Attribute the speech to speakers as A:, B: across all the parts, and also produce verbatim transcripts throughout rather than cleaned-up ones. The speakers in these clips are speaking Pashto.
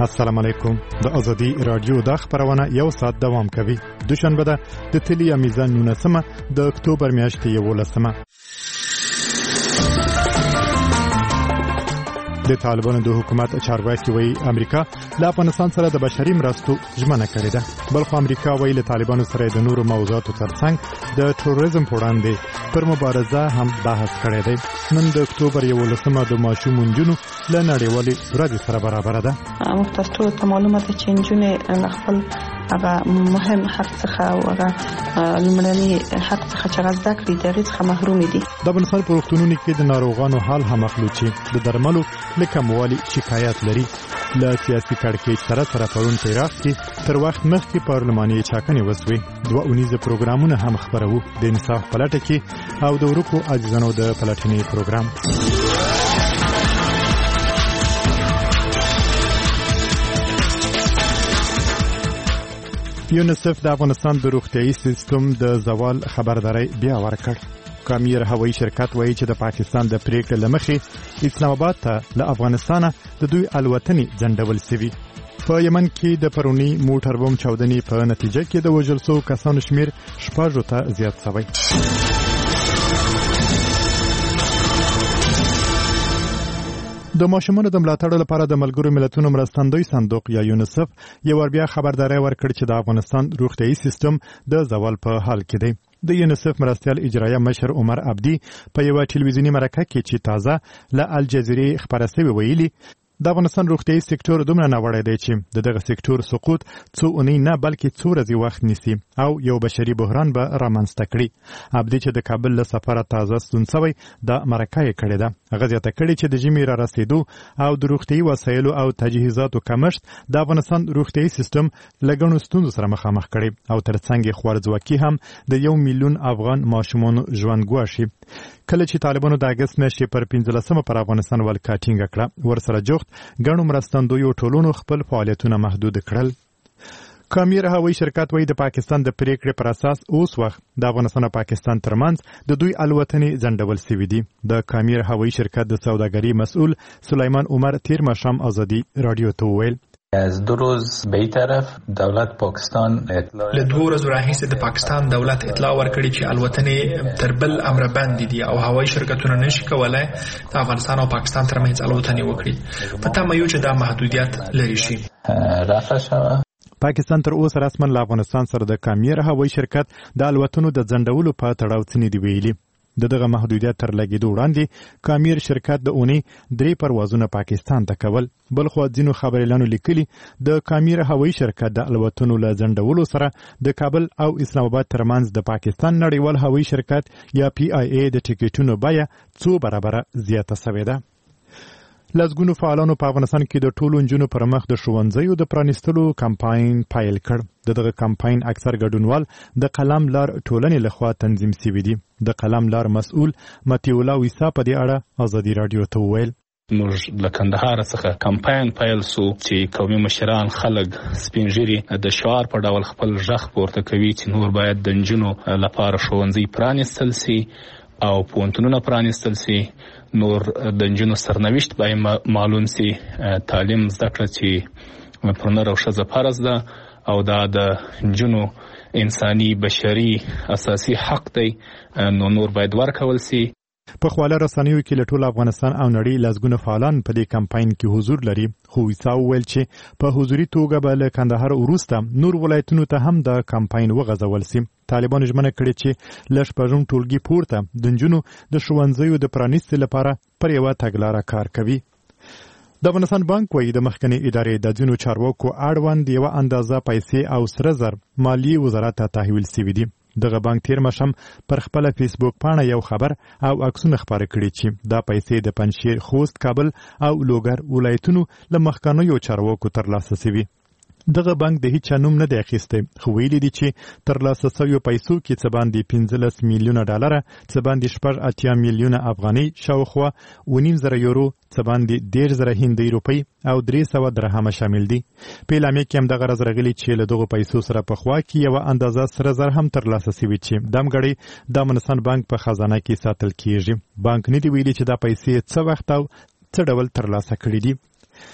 A: السلام علیکم. د ازادي رادیو د خبرونه یو ساعت دوام کوي. دوشنبه ده د تلیا میزان نونسمه د اکتوبر میاشتې یولسمه. د طالبانو د حکومت چارواکي وایي امریکا له افغانستان سره د بشري مرستو ژمنه کړې ده. بلخو امریکا وایي له طالبانو سره د نورو موضوعاتو ترڅنګ د تروریزم په وړاندې پر مبارزه هم بحث کړی دی. نن د اکتوبر یولسمه د ماشوم نجونو له نړیوالې ورځې سره برابر ده.
B: موږ تاسو ته معلومه ده چې نجونې خپل هغه مهم حق څخه او هغه لمړني حق څخه چې غزا کړی د هغې څخه محروم دي.
A: د افغانستان په روغتونونو کې د ناروغانو حال هم اخلو چې د درملو له کموالي شکایت لري. له سیاسي کړکېچ سره سره پرون په عراق کې تر وخت مخکې پارلماني ټاکنې وسوې. دوه اونیزه پروګرامونه هم خپرو د انصاف په لټه کې او د ورکو عاجزانو د پلټنې پروګرام. یونیسف د افغانستان د روغتیايي سیستم د زوال خبرداري بیا ورکړ. کامیر هوایي شرکت وایي چې د پاکستان د پریکړې لمخې اسلام آباد ته له افغانستانه د دوی الوتنې ځنډول شوي. په یمن کې د پرونی موټر بم چاودنې په نتیجه کې د وژل شوو کسانو شمیر شپږو ته زیات شوی. د ماشومانو د ملاتړ لپاره د ملګرو ملتونو مرستندوی صندوق یا یونیسف یو ور بیا خبرداري ورکړ چې د افغانستان روغتیايي سیستم د زوال په حال کې دی. د یونیسف مرستیال اجرایه مشر عمر عبدي په یو ټلویزیونی مرکه کې چې تازه له الجزیرې خبره شوی ویلي د افغانستان روغتیايي سکتور دومره ناوړی دی چې د دغه سکتور سقوط څو اونۍ نه بلکې څو ورځې وخت نیسي او یو بشري بحران به رامنځته کړي. عبدي چې د کابل له سفره تازه ستون شوی د مرکه یې کړې ده. هغه زیاته کړې چې د ژمي را رسېدو او د روغتیايي وسایلو او تجهیزاتو کمښت د افغانستان روغتیايي سیستم له ګڼو ستونزو سره مخامخ کړي او ترڅنګ یې خوارځواکي هم د یو میلیون افغان ماشومانو ژوند ګواښي. کله چې طالبانو د اګست میاشتې پر پنځلسمه پر افغانستان ولکه ټینګه کړه ورسره جوخت ګڼو مرستندویو ټولونو خپل فعالیتونه محدود کړل. کامیر هوایي شرکت وایي د پاکستان د پریکړې پر اساس اوس وخت د افغانستان او پاکستان ترمنځ د دوی الوتنې ځنډول شوي دي. د کامیر هوایي شرکت د سوداګرۍ مسؤل سلیمان عمر تیر ماښام ازادي رادیو ته وویل
C: از دو روز به این طرف دولت پاکستان اطلاع
D: له دوه ورځو راهیسې د پاکستان دولت اطلاع ورکړي چې الوتنې تر بل امر بند دي او هوایي شرکتونه نشي کولای د افغانستان او پاکستان ترمنځ الوتنې وکړي. په تمه یو چې دا محدودیت لري شي.
C: رفع شوه.
A: پاکستان تر اوسه رسما له افغانستان سره د کامیر هوایي شرکت د الوتنو د ځنډولو په تړاو څه نه دی ویلي. د دغه محدودیت تر لګیدو وړاندې کامیر شرکت د اونۍ درې پروازونه پاکستان ته کول. بلخو ځینو خبريالانو لیکلي د کامیر هوایي شرکت د الوتنو له ځنډولو سره د کابل او اسلام آباد ترمنځ د پاکستان نړیوال هوایي شرکت یا پی آی ای د ټیکټونو بیه څو برابره زیاته شوې ده. لسګونو فعالانو په افغانستان کې د ټولو نجونو پر مخ د ښوونځیو د پرانیستلو کمپاین پیل کړ. د دغه کمپاین اکثر ګډونوال د قلم لار ټولنې لخوا تنظیم شوي دي. د قلم لار مسؤل متی الله ویسا په دې اړه ازادي رادیو ته وویل
E: موږ له کندهار څخه کمپاین پیل سو چې قومي مشران خلک سپینږیري د شعار په ډول خپل غږ پورته کوي چې نور باید د نجونو لپاره ښوونځي پرانیستل سي او پوهنتونونه پرانیستل سي. نور د نجونو سرنوشت باید معلوم سي. تعلیم زده کړه چې پر نر او ښځه فرض ده او دا د نجونو انساني بشري اساسي حق دی نو نور باید ورکول سي.
A: په خواله رسنیو کې له ټول افغانستان او نړۍ لسګونه فعالان په دې کمپاین کې حضور لري. خو ویسا وویل چې په حضوري توګه به له کندهار وروسته نور ولایتونو ته هم د کمپاین وغځول سي. طالبانو ژمنه کړې چې له شپږم ټولګي پورته د نجونو د ښوونځیو د پرانیستلو لپاره پر یوه تګلاره کار کوي. د افغانستان بانک وایي د مخکنی ادارې د ځینو چارواکو اړوند یوه اندازه پیسې او سره زر مالیې وزارت ته تحویل شوي دي. دغه بانک تیر مشم پر خپل فیسبوک پاڼه یو خبر او عکسونه خبره کړي چې دا پیسې د پنجشیر، خوست، کابل او لوګر ولایتونو له مخکنیو چارواکو ترلاسه شوي. دغه بانک د هیڅ نوم نه دی اخیستی خو ویلي دي چې ترلاسه شویو پیسو کې څه باندې پنځلس میلیونه ډالره، څه باندې شپږ اتیا میلیونه افغانۍ شاوخوا اوه نیم زره یورو، څه باندې دېرش زره هندۍ روپۍ او درې سوه درهمه شامل دي. په اعلامیه کې هم دغه راز راغلي چې له دغو پیسو سره په خوا کې یوه اندازه سره زر هم ترلاسه شوي چې دمګړی د افغانستان بانک په خزانه کې ساتل کیږي. بانک نه دی ویلي چې دا پیسې څه وخت او څه ډول ترلاسه کړي دي.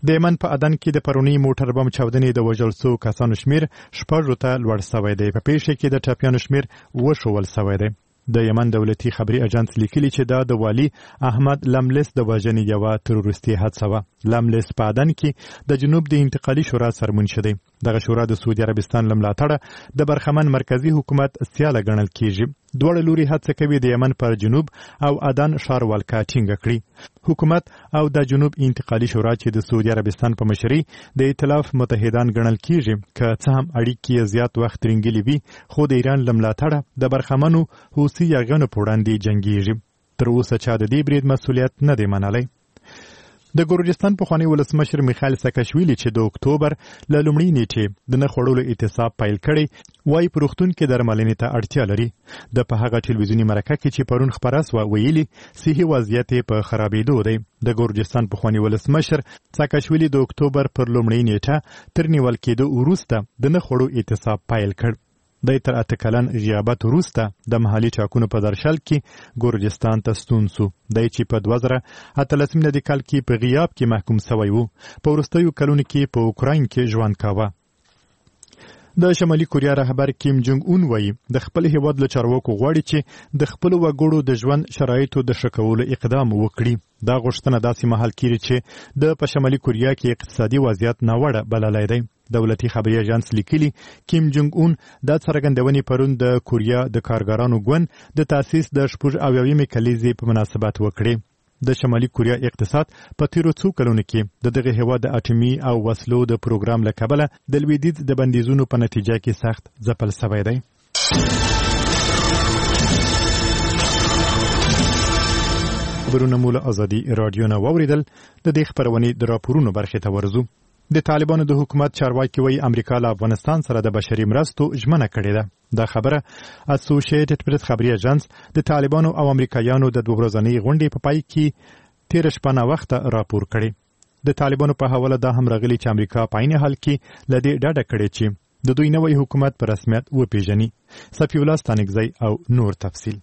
A: د یمن په عدن کې د پرونی موټر بم چاودنې د وژل شوو کسانو شمیر شپږ ته لوړ شوی دی. په پیښه کې د ټپیانو شمیر وښول شوی دی. د یمن دولتي خبري اژانس لیکلي چې دا د والي احمد لملس د وژنې یوه تروریستي حادثه وه. لملس په عدن کې د جنوب د انتقالي شورا سرمنشي دی. دغه شورا د سعودي عربستان له ملاتړه د برخمن مرکزی حکومت سیاله ګڼل کیږي. دواړه لوري هڅه کوي د یمن پر جنوب او عدن ښار ولکه ټینګه کړي. حکومت او د جنوب انتقالي شورا چې د سعودي عربستان په مشرۍ د ائتلاف متحدان ګڼل کیږي که څه هم اړیکې زیات وخت ترنګلې وي، خو د ایران له ملاتړه د برخمنو حوثي یرغلونو په وړاندې جنګیږي. تر اوسه چا د دې برید مسؤلیت نه دی منلی. د ګورجستان پخوانی ولسمشر میخایل ساکاشویلی چې د اکتوبر له لومړۍ نیټې د نه خوړلو اعتصاب پیل کړی وایي په روغتون کې درملنې ته اړتیا لري. د په هغه ټلویزیوني مرکه کې چې پرون خپره سوه ویلي صحي وضعیت یې په خرابېدو دی. د ګورجستان پخوانی ولسمشر ساکاشویلی د اکتوبر پر لومړۍ نیټه تر نیول کېدو وروسته د نه خوړو اعتصاب پیل کړ. د تر اته کلن غیابت وروسته د محلي ټاکنو په درشل کې ګورجستان ته ستون سو. دی چې په دوه زره اتلسم میلادي کال کې په غیاب کې محکوم سوی و. په وروستیو کلونو کې په اوکراین کې ژوند کاوه. د شمالي کوریا رهبر کیم جونګ اون وایي د خپل هیواد له چارواکو غواړي چې د خپلو وګړو د ژوند شرایطو د ښه کولو اقدام وکړي. دا غوښتنه داسې مهال کیږي چې د په شمالي کوریا کې اقتصادي وضعیت ناوړه بللی دی. دولتي خبري اژانس لیکلي کیم جونګ اون دا څرګندونې پرون د کوریا د کارګرانو ګوند د تاسیس د شپږ اویاومې کلیزې په مناسبت وکړي. د شمالي کوریا اقتصاد په تیرو څو کلونو کې د دغه هیواد د اټومي او وسلو د پروګرام له کبله د لویدیځ د بندیزونو په نتیجه کې سخت ځپل شوی دی. خبرونه مو له ازادي راډیو نه واوریدل. د دې خبرونې د راپورونو برخې ته ورځو. د طالبانو د حکومت چارواکي وایي امریکا له افغانستان سره د بشري مرستو ژمنه کړې ده. دا خبره اسوسییټډ پریس خبري اژانس د طالبانو او امریکایانو د دوه ورځنۍ غونډې په پای کې تیر شپه ناوخته راپور کړی. د طالبانو په حواله دا هم راغلی چې امریکا په عین حال کې له دې ډډه کړې چې د دوی نوی حکومت په رسمیت وپیژني. صفی الله ستانکزی او نور تفصیل.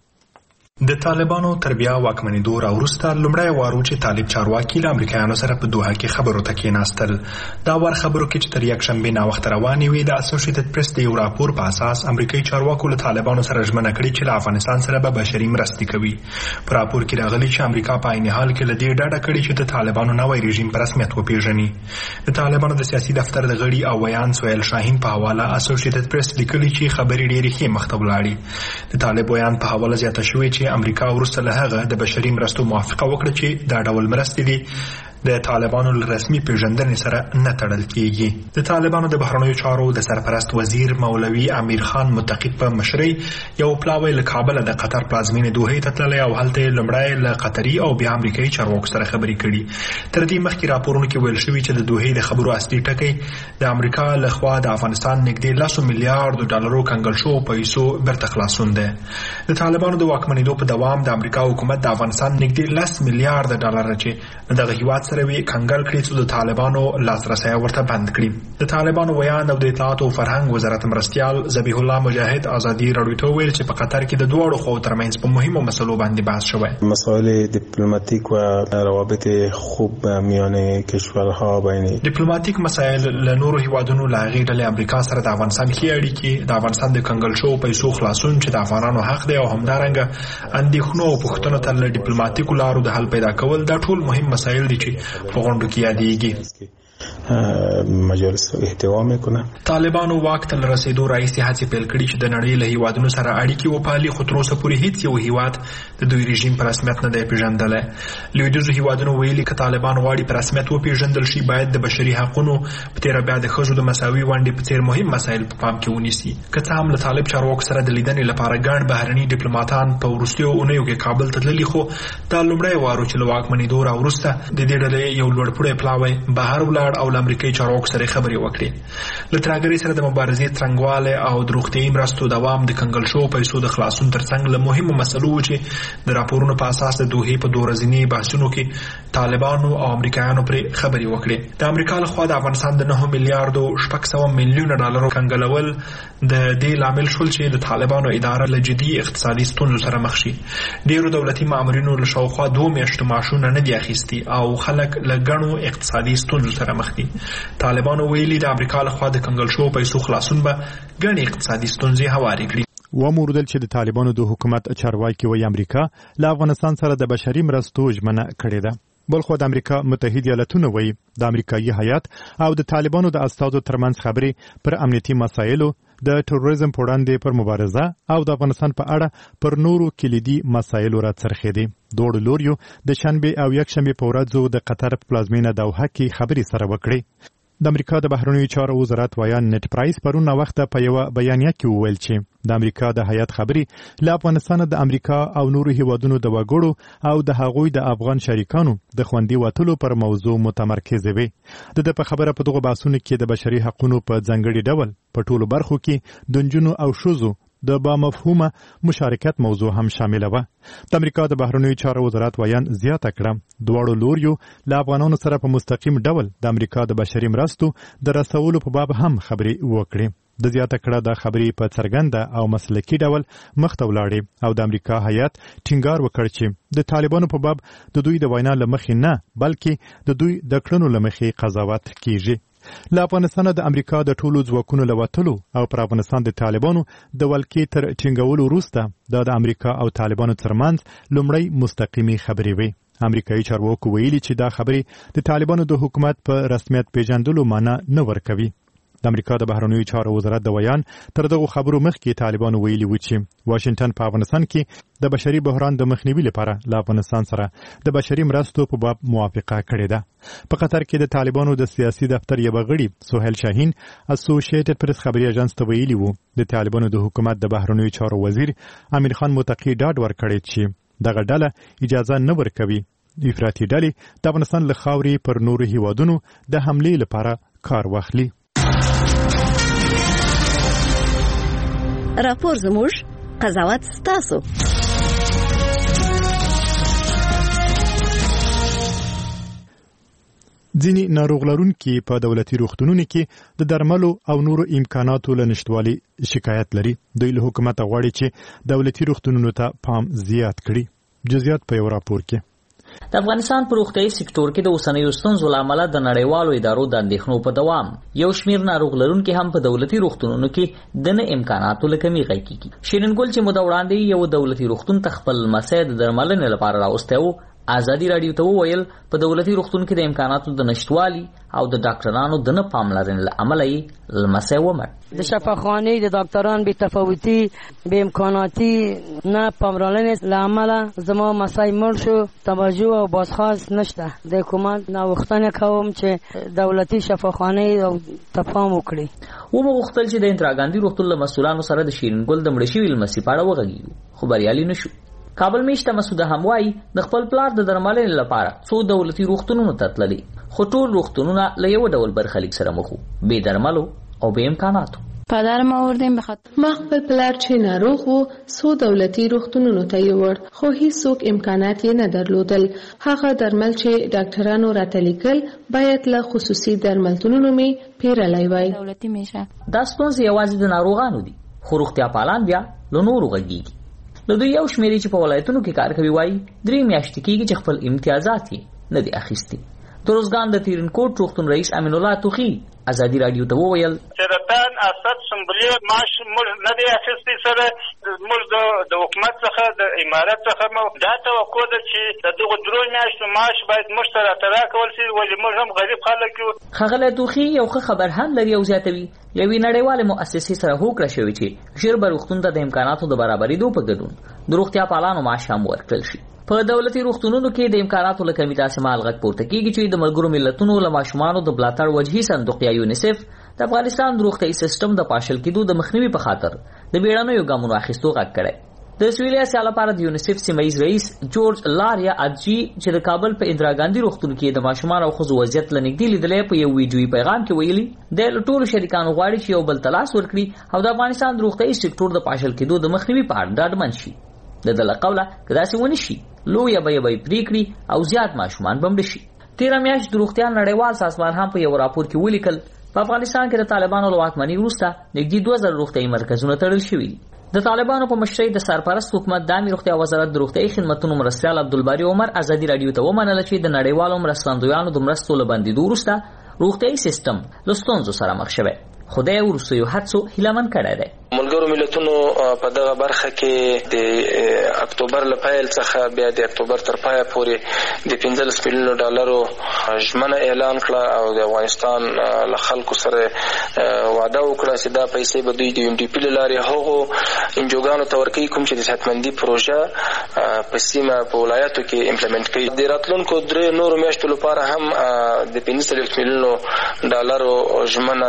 D: د طالبانو تر بیا واکمنېدو راوروسته لومړی وار و چې طالب چارواکي له امریکایانو سره په دوحه کې خبرو ته کېناستل. دا وار خبرو کې چې تر یکشنبې ناوخته روانې وې د اسوسییټډ پریس د یو راپور په اساس امریکایي چارواکو له طالبانو سره ژمنه کړې چې له افغانستان سره به بشري مرستې کوي. په راپور کې راغلي چې امریکا په عین حال کې له دې ډډه کړې چې د طالبانو نوی رژیم په رسمیت وپیژني. د طالبانو د سیاسي دفتر د غړي او ویان سویل شاهین په حواله اسوسییټډ پریس لیکلي چې خبرې ډېرې ښې مخ ته ولاړې. د طالب ویان په حواله زیاته شوې چې امریکا وروسته له هغه د بشري مرستو موافقه وکړه چې دا ډول مرستې دي د طالبانو له رسمي پیژندنې سره نه تړل کیږي. د طالبانو د بهرنیو چارو د سرپرست وزیر مولوي امیر خان متقی په مشرۍ یو پلاوی له کابل د قطر پلازمینې دوحې ته تللی او هلته لومړی له قطري او بیا امریکایي چارواکو سره خبرې کړي. تر دې مخکې راپورونو کې ویل شوي چې د دوحې د خبرو اصلي ټکی د امریکا له خوا د افغانستان نږدې لسو میلیارډو ډالرو کنګل شوو پیسو بیرته خلاصون دی. د طالبانو د واکمنېدو په دوام د امریکا حکومت د افغانستان نږدې لس میلیارډ ډالر چې دغه هیواد سره وی کنګل کړي چې د طالبانو لاسرسی ورته بند کړي. د طالبانو ویان او د اطلاعات او فرهنګ وزارت مرستیال ذبیح الله مجاهد ازادي راډیو ته ویل چې په قطر کې د دوړو خو ترمنځ په مهمو مسلو باندې بحث شوی.
F: مسائل دیپلماتیک و روابط خوب میان کشورها بین
D: دیپلماتیک مسائل له نورو هیوادونو له هغې ډلې امریکا سره د افغانستان ښې اړیکې، د افغانستان د کنګل شوو پیسو خلاصون چې د افغانانو حق دی او همدارنګه اندېښنو او پوښتنو ته له ډیپلوماتیکو لارو د حل پیدا کول دا ټول مهم مسایل دي چې په غونډو کې یادېږي.
F: مجلس احتوا میکنه.
D: طالبانو واک ته رسیدو راځي هڅې پیل کړي چې د نړۍ له هیوادونو سره اړیکې وپالي، خو تر اوسه پورې هیڅ یو هیواد د دوی رژیم په رسمیت نه دی پیژندلی. لویدیځو هیوادونو ویلي که طالبان غواړي په رسمیت وپیژندل شي باید د بشري حقونو په تیره بیا د ښځو د مساوي ونډې په څیر مهم مسایل په پام کې ونیسي. که څه هم له طالب چارواکو سره د لیدنې لپاره ګڼ بهرني ډیپلوماتان په وروستیو اونیو کې کابل ته تللي، خو دا لومړی وار و چې له واکمنېدو راوروسته د دې ډلې یو لوړپوړی پلاوی بهر ولاړ او له امریکایي چارواکو سره خبرې وکړې. له ترهګرۍ سره د مبارزې څرنګوالی او د روغتیایي مرستو دوام د کنګل شوو پیسو د خلاصون ترڅنګ له مهمو مسلو و چې د راپورونو په اساس د دوحې په دوه ورځني بحثونو کې طالبانو او امریکایانو پرې خبرې وکړې. د امریکا لخوا د افغانستان د نهه میلیارډو شپږ سوه میلیونه ډالرو کنګلول د دې لامل شول چې د طالبانو اداره له جدي اقتصادي ستونزو سره مخ شي. ډیرو دولتي مامورینو له شاوخوا دوه میاشتو معاشونه نه دي اخیستي او خلک له ګڼو اقتصادي ستونزو سره مخ دي. طالبانو ویلي د امریکا لخوا د کنګل شوو پیسو خلاصون به ګڼې اقتصادي ستونزې هوارې کړي.
A: وموردل چې د طالبانو د حکومت چارواکي وایي امریکا له افغانستان سره د بشري مرستو ژمنه کړې ده. بلخو د امریکا متحده ایالاتونه وایي د امریکایي هیات او د طالبانو د استازو ترمنځ خبرې پر امنیتي مسایلو، د تروریزم په وړاندې پر مبارزه او د افغانستان په اړه پر نورو کلیدي مسایلو راڅرخېدي. دوړو لوریو د شنبه او یکشنبه په ورځو د قطر په پلازمینه دوحه کې خبرې سره وکړې. د امریکا د بهرنیو چارو وزارت ویان نت پرایس پرون وخت په یو بیانیه کې وویل چې د امریکا د هیات خبرې له افغانستان د امریکا او نورو هیوادونو د وګړو او د هغوی د افغان شریکانو د خوندي وټلو پر موضوع متمرکز وي. د په خبره په دغه بحثونو کې د بشري حقوقو په ځنګړي ډول په ټولو برخو کې د نجونو او ښځو د با مفهومه مشارکت موضوع هم شامل و. د امریکا د بهرنیو چارو وزارت ویان زیاته کړه دواړو لوریو له افغانانو سره په مستقیم ډول د امریکا د بشري مرستو د رسولو په باب هم خبرې وکړي. د زیاته کړه د خبرې په څرګنده او مسلکي ډول مخته ولاړې او د امریکا هیات ټینګار وکړ چې د طالبانو په باب د دوی د وینا لمخې نه بلکې د دوی د کړنو لمخې قضاوت کیږي. له افغانستان د امریکا د ټولو ځواکونو له وتلو او پر افغانستان د طالبانو د ولکې تر ټینګولو وروسته د امریکا او طالبانو ترمنځ لومړی مستقیمي خبرې وي. امریکایي چارواکو ویلي چې دا خبرې د طالبانو د حکومت په رسمیت پیژندلو معنی نه ورکوي. د امریکا د بهرنیو چارو وزارت د ویان تر دغه خبرو مخکې طالبانو ویلي و چې واشنگټن په افغانستان کې د بشري بحران د مخنیوي لپاره له افغانستان سره د بشري مرستو په باب موافقه کړې ده. په قطر کې د طالبانو د سیاسي دفتر یو غړي سهیل شاهین اسوسییټډ پریس خبري اژانس ته ویلي وو د طالبانو د حکومت د بهرنیو چارو وزیر امیر خان متقی ډاډ ورکړی چې دغه ډله اجازه نه ورکوي افراطي ډلې د افغانستان له خاورې پر نورو هیوادونو د حملې لپاره کار واخلي.
G: راپور زموږ، قضاوت ستاسو.
A: ځینې ناروغ لرونکي په دولتي روغتونونو کې د درملو او نورو امکاناتو له نشټوالي شکایت لري. دوی له حکومت غواړي چې دولتي روغتونونو ته پام زیات کړي. جزئیات په یو راپور کې.
H: د افغانستان په روغتیايي سکتور کې د اوسنیو ستونزو له امله د نړیوالو ادارو د اندېښنو په دوام یو شمېر ناروغ لرونکي هم په دولتي روغتونونو کې د نه امکاناتو له کمۍ غږ کېږي. شیرین ګل چې موده وړاندې یو دولتي روغتون ته خپل لمسی د درملنې لپاره راوستی و، ازادي راډیو ته وویل په دولتي روغتون کې د امکاناتو د نشتوالي او د ډاکټرانو د نه پاملرنې له امله یې لمسی ومړ.
I: د شفاخانې د ډاکټران بې تفاوتي، بې امکاناتي، نه پاملرنې له امله زما مسی مړ شو. توجه او بازخواست نشته. د حکومت نوښتنه کوم چې دولتي شفاخانې ته پام وکړي.
H: ومو غوښتل چې د اندرا ګاندي روغتون له مسؤلانو سره د شیرین ګل د مړه شوي لمسي په اړه وغږیږو، خو بریالي نشو. کابل میشته مسعوده هم وایي د خپل پلار د درملنې لپاره څو دولتي روغتونونو ته تللی، خو ټول روغتونونه له یو ډول برخلیک سره مخ وو، بې درملو او بې امکاناتو.
J: پدرم آوردیم بخاطر
K: ما خپل پلار چې ناروغ و څو دولتي روغتونونو ته یوړ، خو هیڅوک امکانات یې نه درلودل. هغه درمل چې ډاکټرانو راته لیکل باید له خصوصي درملتونونو مې پیرلی وای.
J: دولتي میشه
H: دا ستونزې یوازې د ناروغانو دي، خو روغتیا پالان بیا له نورو غږیږي. له دوی یو شمېرې چې په ولایتونو کې کار کوي وایي درې میاشتې کېږي چې خپل امتیازات یې نه دي اخیستي. د روزګان د تیرنکوټ روغتون رئیس امین الله توخي ازادي راډیو ته وویل
L: سرطان اسد سمبلې معاش موږ نه دی اخیستی، سره موږ د حکومت څخه د امارت څخه مو دا توقع ده چې د دغه درو میاشتو معاش باید موږ ته راته راکول شي، ولې موږ هم غریب خلک یو.
H: ښاغلی توخي یو ښه خبر هم لري او زیاتوي یوې نړیوالې مؤسسې سره هوکړه شوې چې ژر به روغتون ته د امکاناتو د برابرېدو په ګډون د روغتیا پالانو معاش هم ورکړل شي. په دولتي روغتونونو کې د امکاناتو له کمۍ داسې مهال غږ پورته کېږي چې د ملګرو ملتونو له ماشومانو د ملاتړ وجهي صندوق یا یونیسف د افغانستان د روغتیايي سیسټم د پاشل کېدو د مخنیوي په خاطر د بیړنیو ګامونو اخیستو غږ کړی. د سویلي اسیا لپاره د یونیسف سیمایي رئیس جورج لاریا اجي چې د کابل په اندرا ګاندي روغتون کې د ماشومان او ښځو وضعیت لنګدي لیدلې په یو ویډیوي پیغام کې ویلي د ټولو شریکانو غواړي چې یو بل تلاش ورکړي او د افغانستان د روغتیايي سکتور د پاشل کېدو د مخنیوي په اړه ډاډمن شي. د دله قوله کداسې ونی شي لوی به به پریکړي او زیات ماشومان بمړ شي. تیر میاشت د روغتیا نړیوال سازمان هم په یو راپور کې ولیکل په افغانستان کې د طالبانو له واکمنۍ وروسته نږدې دوه زره روغتیايي مرکزونه تړل شوي دي. د طالبانو په مشرۍ د سرپرست حکومت د عامه روغتیا وزارت د روغتیايي خدماتو مرستیال عبدالباری عمر ازادي رادیو ته ومنله چې د نړیوالو مرستندویانو د مرستو له بندیدو وروسته روغتیايي سیستم له ستونزو سره مخ شوی. خدای وروستیو هڅو هیلمن کړی دی.
F: ملګرو ملتونو په دغه برخه کې د اکتوبر له پیل څخه بیا د اکتوبر تر پایه پورې د پنځلس میلیونو ډالرو ژمنه اعلان کړه او د افغانستان له خلکو سره وعده وکړه چې دا پیسې به دوی د یو ډي پی له لارې هغو انجوګانو ته ورکوي کوم چې د صحتمندي پروژه په سیمه په ولایاتو کې امپلیمنټ کوي. د راتلونکو درې نورو میاشتو لپاره هم د پنځه څلوېښت میلیونو ډالرو ژمنه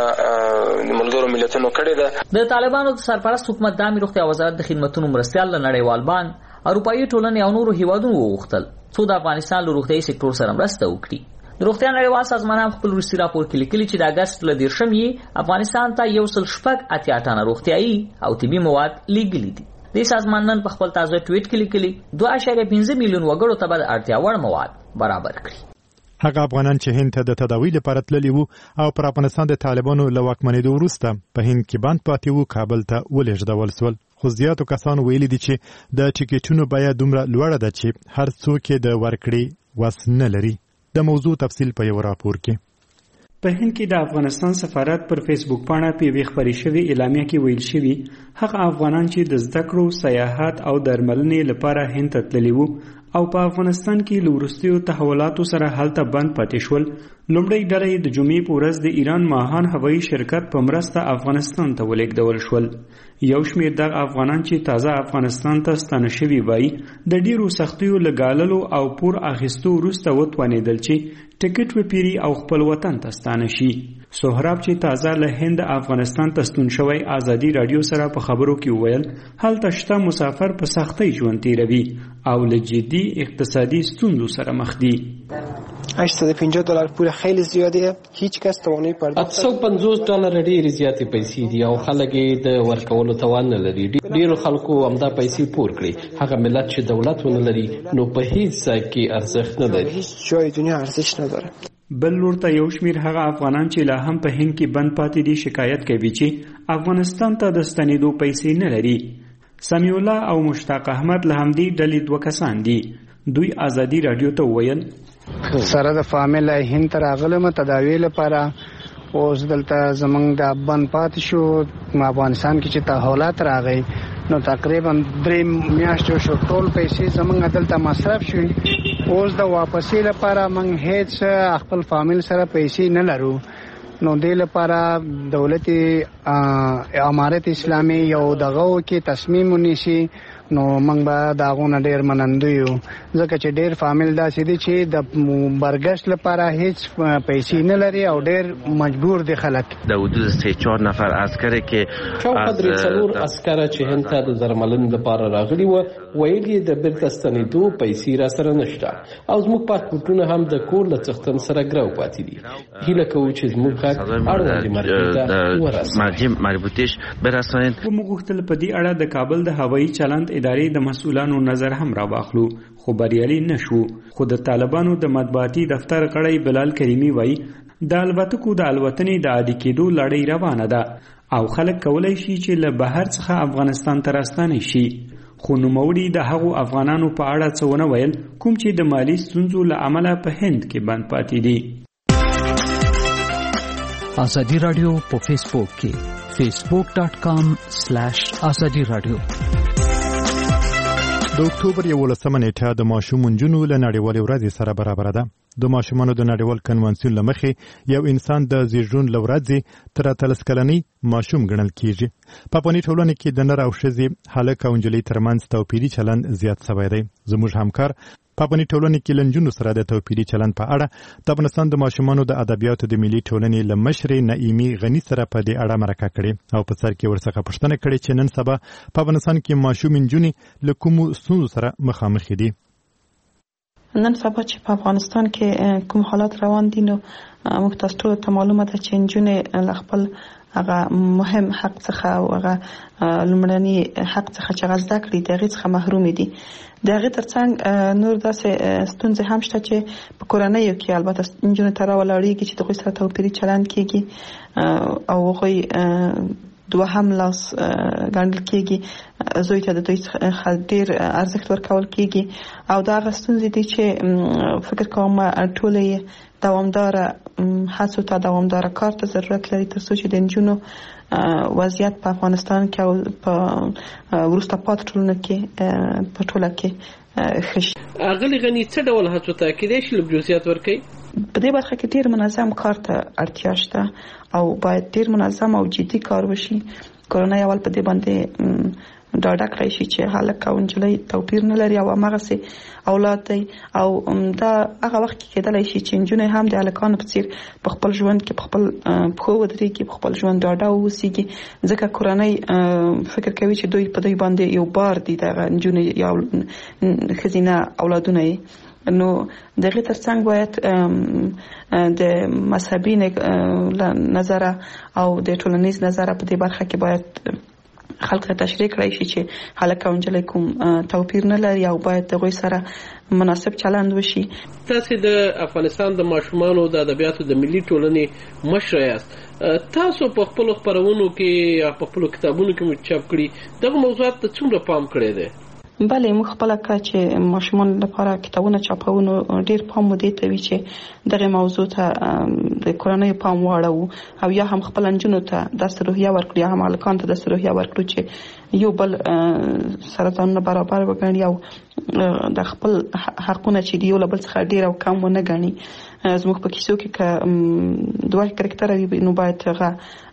F: ملګرو ملتونو کړې ده.
H: د طالبانو د سرپرست حکومت د عامه روغتیا وزارت د خدماتو مرستیال له نړیوال بانک اروپایي ټولنې او نورو هیوادونو وغوښتل څو د افغانستان له روغتیايي سکتور سره مرسته وکړي. د روغتیا نړیوال سازمان هم خپل وروستي راپور کې لیکلي چې د اګست له دیرشم یې افغانستان ته یو سل شپږ اتیا ټنه روغتیايي او طبي مواد لیږلي دي. د سازمان نن په خپل تازه ټویټ کې لیکلي دوه اعشاریه پنځه میلیون وګړو ته به اړتیا وړ مواد برابر کړي.
A: هغه افغانان چې هند ته د تداوی لپاره تللي وو او پر افغانستان د طالبانو له واکمنېدو وروسته په هند کې بند پاتې وو کابل ته ولېږدول سول. خو زیاتو کسانو ویلي دي چې د ټیکټونو بیه دومره لوړه ده چې هر څوک یې د ورکړې وس نه لري. د موضوع تفصیل په یو راپور کې.
M: په هند کې د افغانستان سفارت پر فیسبوک پاڼه په یوې خپرې شوې اعلامیه کې ویل شوي هغه افغانان چې د زده کړو سیاحت او درملنې لپاره هند ته تللي وو او په افغانستان کې له وروستیو تحولاتو سره هلته بند پاتې شول. لومړی ډله یې د جمعې په ورځ د ایران ماهان هوایي شرکت په مرسته افغانستان ته ولېږدول شول. یو شمېر دغه افغانان چې تازه افغانستان ته ستانه شوي وایي د ډېرو سختیو له ګاللو او پور اخیستو وروسته وتوانېدل چې ټکټ وپیري او خپل وطن ته ستانه شي. سهراب چې تازه له هند افغانستان ته ستون شوی ازادي رادیو سره په خبرو کې وویل هلته شته مسافر په سختۍ ژوند تیروي او له جدي اقتصادي ستونزو سره مخ دي.
N: هشتصد و پنجاه دلار پول خیلی زیاده. هیچ کس توانایی پرداخت
O: هشتصد و پنځوس ډالر ډېرې زیاتې پیسې دي او خلک یې د ورکولو توان نه لري. ډېرو خلکو همدا پیسې پور کړي. هغه ملت چې دولت ونه لري نو په هیڅ ځای کې ارزښت نه لري.
N: هیڅ جای دنیا ارزښت نداره.
M: بل لور ته یو شمېر هغه افغانان چې لا هم په هند کې بند پاتې دي شکایت کوي چې افغانستان ته د ستنېدو پیسې نه لري. سمیع الله او مشتاق احمد له همدې ډلې دوه کسان دي. دوی ازادي رادیو ته وویل
P: سره د فامیل هند ته راغلم تداوی لپاره اوس دلته زمونږ د بند پاتې شو. افغانستان کې چې تحولات راغی نو تقریبا درې میاشتې شو ټول پیسې زمونږ دلته مصرف شوي. اوس د واپسې لپاره موږ هیڅ خپل فامیل سره پیسې نه لرو نو دې لپاره دولت امارت اسلامي یو دغه کې تصمیم ونیسي نو موږ به د هغو نه ډېر منندوی یو ځکه چې ډېر فامیل داسې دي چې د برګشت لپاره هیڅ پیسې نه لري او ډېر مجبور دي خلک.
Q: د حدود سه چهار نفر عسکر کې
O: شاوخوا درې څلور عسکره چې هند ته د درملنې لپاره راغلي وه ویل یې د بیرته ستنېدو پیسې را سره نشته او زموږ پاسپورټونه هم د کور له څښتن سره ګرو پاتې دي. هیله کوو چې زموږ غږ اړوندې مرکې ته
Q: ورسوئ.
M: وموږ غوښتل په دې اړه د کابل د هوایي چلند ادارې د مسؤلانو نظر هم را واخلو خو بریالي نشو. خو د طالبانو د مطبوعاتي دفتر غړی بلال کریمي وایي د الوتکو د الوتنې د عادي کېدو لړۍ روانه ده او خلک کولی شي چې له بهر څخه افغانستان ته راستانه شي. خو نوموړي د هغو افغانانو په اړه څه ونه ویل کوم چې د مالي ستونزو له امله په هند کې بند پاتې دي.
R: ازادي رادیو په فیسبوک کې facebook dot com slash azadi radio.
A: د اکتوبر یولسمه نیټه د ماشوم نجونو له نړیوالې ورځې سره برابره ده. د ماشومانو د نړیوال کنوانسیون لمخې یو انسان د زیږون لورځي تر اتلس کلنۍ ماشوم ګڼل کیږي. په افغاني ټولنه کې د نر او ښځې هلک او نجلۍ ترمنځ توپیري چلند زیات شوی دی. زموږ همکار په افغاني ټولنه کې لنجونو سره د توپیري چلند په اړه د افغانستان د ماشومانو د ادبیاتو د ملي ټولنې له مشرې نعیمي غني سره په دې اړه مرکه کړې او په سر کې ورڅخه پوښتنه کړې چې نن سبا په افغانستان کې ماشوم نجونې له کومو ستونزو سره مخامخ دي.
B: نن سبا چې په افغانستان کې کوم حالات روان دي نو موږ تاسو ټول ته معلومه ده چې نجونې له خپل هغه مهم حق څخه او هغه لومړني حق څخه چې غزدا کړی د هغې څخه محروم دي. د هغې ترڅنګ نور داسې ستونزې هم شته چې په کورنیو کې البته نجونو ته راولاړېږي چې د هغوی سره توپیري چلند کېږي او هغوی دوهم لاس ګڼل کېږي، زوی ته د دوی څخه ډېر ارزښت ورکول کېږي او دا هغه ستونزې دي چې فکر کوم ټولې یې دوامداره هڅو ته دوامداره کار ته ضرورت لري تر څو چې د نجونو وضعیت په افغانستان کې او په وروسته پاتې ټولنو کې په ټوله کې ښه شي.
O: اغلې غني څه ډول هڅو ته کېدای شي لږ جزئیات ورکړئ؟
B: په دې برخه کې ډېر منظم کار ته اړتیا شته او باید ډېر منظم او جدي کار وشي. کورنۍ اول په دې باندې ډاډه کړی شي چې هلک او نجلۍ توپیر نه لري او هماغسې اولاد دی او دا هغه وخت کې کېدلی شي چې نجونې هم د هلکانو په څیر په خپل ژوند کې په خپل پښو ودرېږي، په خپل ژوند ډاډه واوسېږي، ځکه کورنۍ فکر کوي چې دوی په دوی باندې یو بار دي دغه نجونې یا ښځینه اولادونه یې. نو د هغې ترڅنګ باید د مذهبي نظره او د ټولنیز نظره په دې برخه کې باید خلک ته تشریح کړی شي چې هلک او نجلۍ کوم توپیر نه لري او باید د هغوی سره مناسب چلند وشي.
O: تاسې د افغانستان د ماشومانو د ادبیاتو د ملي ټولنې مشره یاست. تاسو په خپلو خپرونو کې یا په خپلو کتابونو کې مو چاپ کړي دغه موضوعات ته څومره پام کړی دی؟
B: بله موږ خپله که چې ماشومان لپاره کتابونه چاپوو نو ډېر پام مو دې ته وي چې دغې موضوع ته د کورنیو پام واړوو او یا هم خپل نجونو ته داسې روحیه ورکړو یا هم هلکانو ته داسې روحیه ورکړو چې یو بل سره ځانونه برابر وګڼي او د خپل حقونه چې د یو له بل څخه ډېر او کم ونه ګڼي. زموږ په کیسو کې که دوه کرکټره وي نو باید هغه